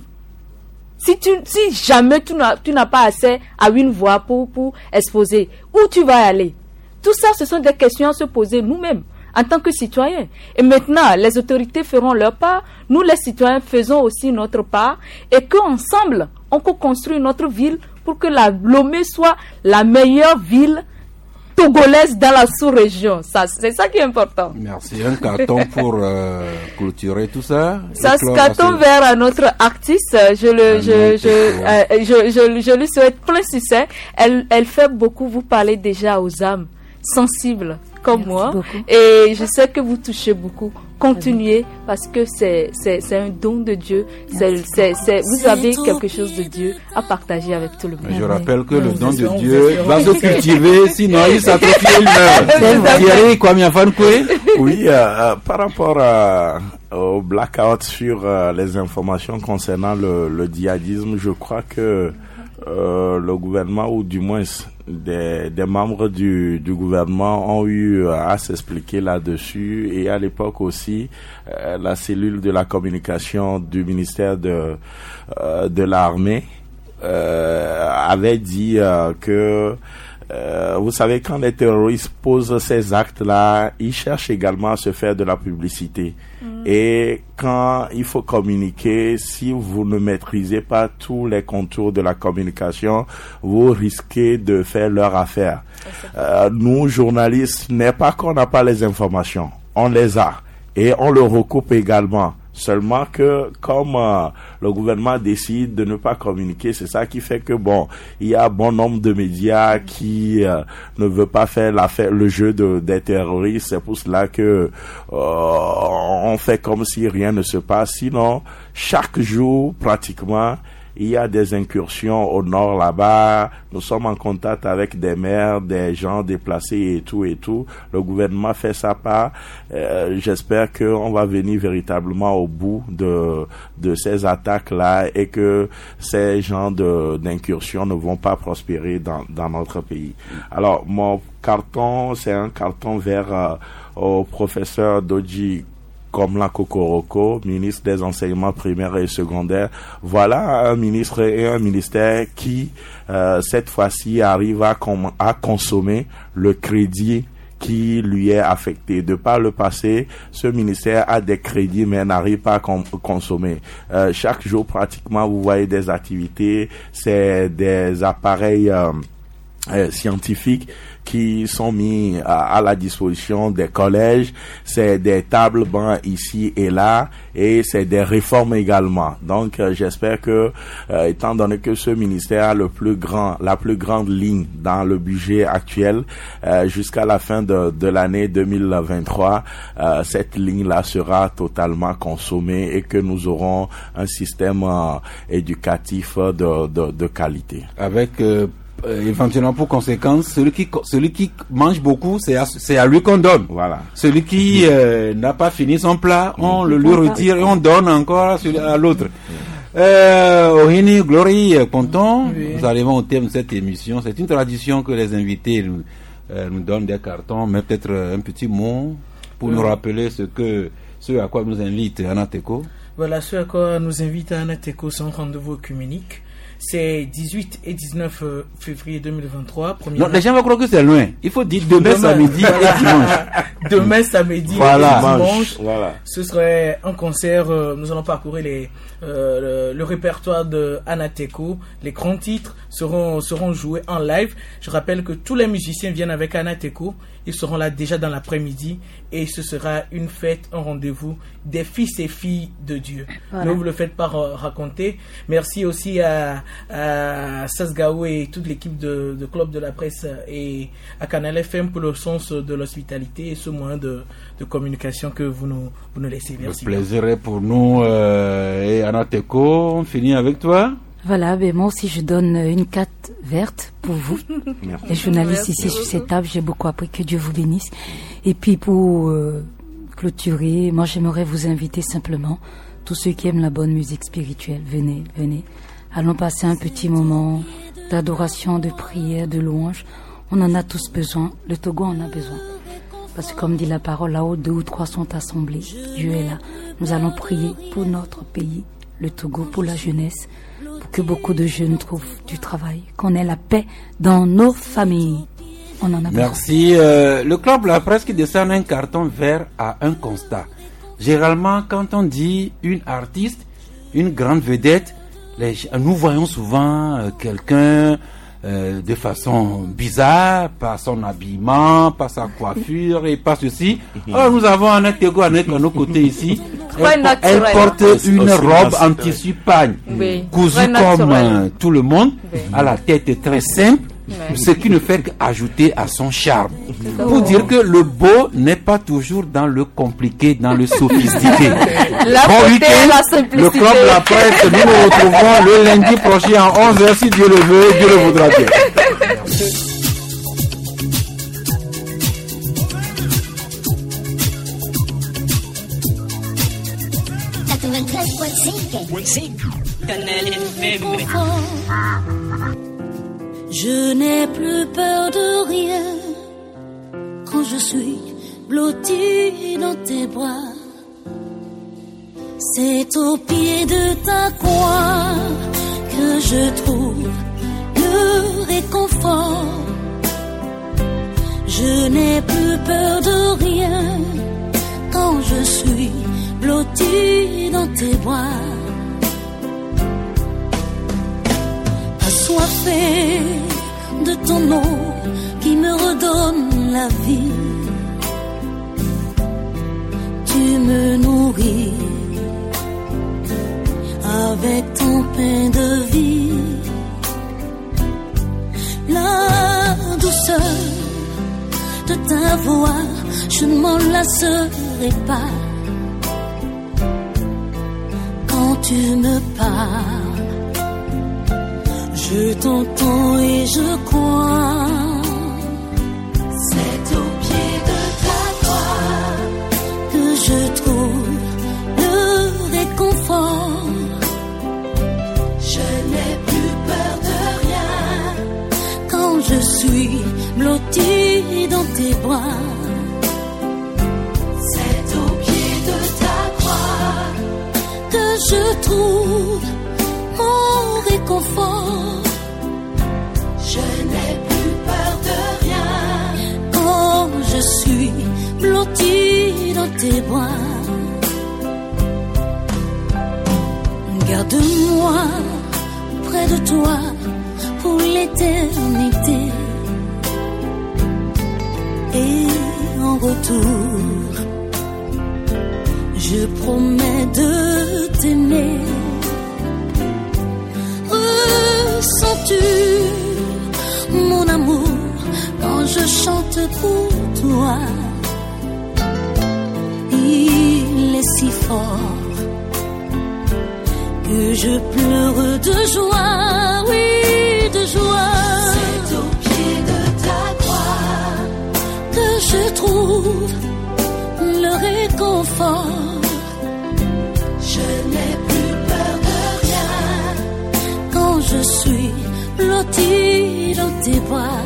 Si tu, si jamais tu n'as, tu n'as pas accès à une voie pour, pour exposer, où tu vas aller? Tout ça, ce sont des questions à se poser nous-mêmes, en tant que citoyens. Et maintenant, les autorités feront leur part, nous les citoyens faisons aussi notre part, et qu'ensemble, on peut construire notre ville pour que la Lomé soit la meilleure ville togolaise dans la sous-région. Ça, c'est ça qui est important. Merci. Un carton pour euh, clôturer tout ça. Ça se carton vers notre artiste. Je le, je, je, euh, je, je, je lui souhaite plein succès. Elle, elle fait beaucoup. Vous parlez déjà aux âmes sensibles comme Merci moi beaucoup. Et je sais que vous touchez beaucoup. Continuez parce que c'est, c'est, c'est un don de Dieu. C'est, c'est, c'est, vous avez quelque chose de Dieu à partager avec tout le monde. Je rappelle que le don de Dieu va se cultiver, sinon il s'atrophie, il meurt. Thierry Kwame-Afankwe. Oui, euh, par rapport à, au blackout sur euh, les informations concernant le, le djihadisme, je crois que euh, le gouvernement, ou du moins des, des membres du, du gouvernement, ont eu à s'expliquer là-dessus. Et à l'époque aussi, euh, la cellule de la communication du ministère de, euh, de l'armée euh, avait dit euh, que Euh, vous savez, quand les terroristes posent ces actes-là, ils cherchent également à se faire de la publicité. Mmh. Et quand il faut communiquer, si vous ne maîtrisez pas tous les contours de la communication, vous risquez de faire leur affaire. Euh, nous, journalistes, n'est pas qu'on n'a pas les informations, on les a. Et on le recoupe également Seulement que comme euh, le gouvernement décide de ne pas communiquer, c'est ça qui fait que bon, il y a bon nombre de médias qui euh, ne veulent pas faire l'affaire, le jeu de, des terroristes. C'est pour cela que euh, on fait comme si rien ne se passe. Sinon, chaque jour pratiquement, il y a des incursions au nord là-bas. Nous sommes en contact avec des maires, des gens déplacés et tout et tout. Le gouvernement fait sa part. Euh, j'espère qu'on va venir véritablement au bout de de ces attaques-là et que ces gens de d'incursions ne vont pas prospérer dans dans notre pays. Alors, mon carton, c'est un carton vers euh, au professeur Dodji Komla Kokoroko, ministre des enseignements primaires et secondaires. Voilà un ministre et un ministère qui, euh, cette fois-ci, arrive à, com- à consommer le crédit qui lui est affecté. De par le passé, ce ministère a des crédits mais n'arrive pas à com- consommer. Euh, chaque jour, pratiquement, vous voyez des activités, c'est des appareils euh, euh, scientifiques qui sont mis à, à la disposition des collèges, c'est des tables bancs ici et là, et c'est des réformes également. Donc, euh, j'espère que, euh, étant donné que ce ministère a le plus grand, la plus grande ligne dans le budget actuel, euh, jusqu'à la fin de, de l'année deux mille vingt-trois, euh, cette ligne-là sera totalement consommée et que nous aurons un système euh, éducatif de, de, de qualité. Avec euh Euh, éventuellement pour conséquence, celui qui celui qui mange beaucoup, c'est à, c'est à lui qu'on donne. Voilà. Celui qui euh, n'a pas fini son plat, on le lui retire et on donne encore à, celui, à l'autre. Euh, Ohini, Glory, Ponton, oui. Nous arrivons au terme de cette émission. C'est une tradition que les invités nous, euh, nous donnent des cartons, mais peut-être un petit mot pour oui. nous rappeler ce que ce à quoi nous invite Anateco. Voilà, ce à quoi nous invite Anateco, c'est un rendez-vous œcuménique. C'est dix-huit et dix-neuf février deux mille vingt-trois. Non, les gens vont croire que c'est loin. Il faut dire demain, demain samedi voilà. et dimanche. Demain samedi voilà. et dimanche. Voilà. Ce serait un concert. Euh, nous allons parcourir les, euh, le, le répertoire de Anateco. Les grands titres seront, seront joués en live. Je rappelle que tous les musiciens viennent avec Anateco. Ils seront là déjà dans l'après-midi. Et ce sera une fête, un rendez-vous des fils et filles de Dieu. Voilà. Ne vous le faites pas raconter. Merci aussi à, à Sasgao et toute l'équipe de, de Club de la Presse et à Canal F M pour le sens de l'hospitalité et ce moyen de, de communication que vous nous, vous nous laissez. Merci. Le plaisir est pour nous. Euh, et Anateco, on finit avec toi. Voilà, ben moi aussi je donne une carte verte pour vous, merci. Les journalistes merci ici beaucoup. Sur cette table, j'ai beaucoup appris, que Dieu vous bénisse. Et puis pour euh, clôturer, moi j'aimerais vous inviter simplement, tous ceux qui aiment la bonne musique spirituelle, venez, venez. Allons passer un petit moment d'adoration, de prière, de louange. On en a tous besoin, le Togo en a besoin. Parce que comme dit la parole, là-haut deux ou trois sont assemblés, Dieu est là. Nous allons prier pour notre pays, le Togo, pour la jeunesse, pour que beaucoup de jeunes trouvent du travail, qu'on ait la paix dans nos familles. On en a Merci. Euh, le club La Presse qui décerne un carton vert à un constat. Généralement, quand on dit une artiste, une grande vedette, les, nous voyons souvent euh, quelqu'un euh, de façon bizarre, par son habillement, par sa coiffure et par ceci. Alors nous avons Anateco à nos côtés ici. Elle, elle porte une robe en tissu pagne, oui. cousue comme euh, tout le monde, oui. à la tête très simple, oui. ce qui ne fait qu'ajouter à son charme. Pour bon. dire que le beau n'est pas toujours dans le compliqué, dans le sophistiqué. La bon week-end, la simplicité. Le club La Presse, nous nous retrouvons le lundi prochain à onze heures si Dieu le veut, Dieu le voudra bien. Je n'ai plus peur de rien quand je suis blottie dans tes bras. C'est au pied de ta croix que je trouve le réconfort. Je n'ai plus peur de rien quand je suis blottie dans tes bras. Assoiffée de ton eau qui me redonne la vie. Tu me nourris ton pain de vie. La douceur de ta voix, je ne m'en lasserai pas. Quand tu me parles, je t'entends et je crois. C'est au pied de ta croix que je trouve le réconfort. Je n'ai plus peur de rien quand je suis blottie dans tes bras. C'est au pied de ta croix que je trouve mon réconfort. Je n'ai plus peur de rien quand je suis blottie dans tes bras. Garde-moi près de toi pour l'éternité. Et en retour, je promets de t'aimer. Ressens-tu mon amour quand je chante pour toi? Il est si fort que je pleure de joie, oui, de joie. C'est au pied de ta croix que je trouve le réconfort. Je n'ai plus peur de rien quand je suis blottie dans tes bras.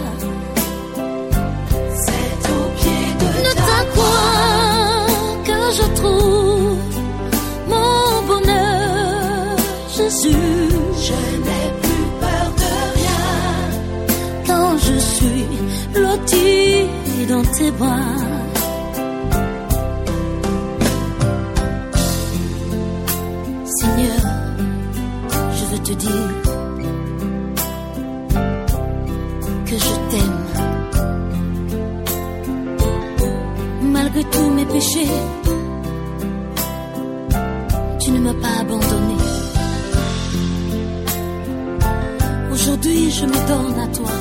C'est au pied de ta croix que je trouve mon bonheur, Jésus. Je n'ai plus peur de rien quand je suis blottie dans tes bras. Seigneur, je veux te dire que je t'aime. Malgré tous mes péchés, tu ne m'as pas abandonné. Aujourd'hui, je me donne à toi.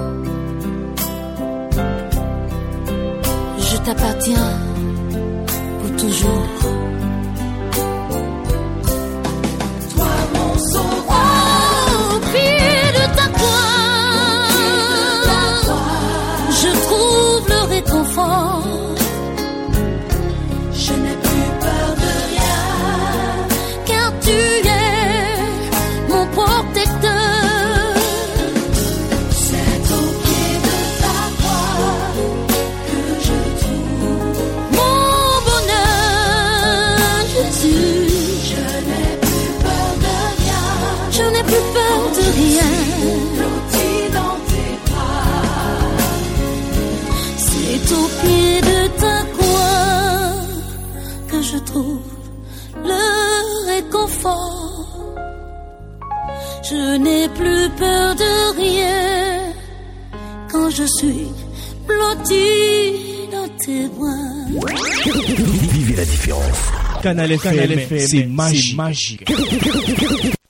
Je t'appartiens pour toujours. Toi, mon sauveur, au pied de ta croix, je trouve le réconfort. Je n'ai plus peur de rien, car tu es mon protecteur. C'est au pied de ta croix que je trouve mon bonheur, Jésus. Je n'ai plus peur de rien, je n'ai plus peur de rien. Blottie dans tes bras, c'est au pied de ta croix que je trouve le réconfort. Je n'ai plus peur de rien quand je suis blottie dans tes bras. Vivez la différence. Canal F M, c'est magique. magique.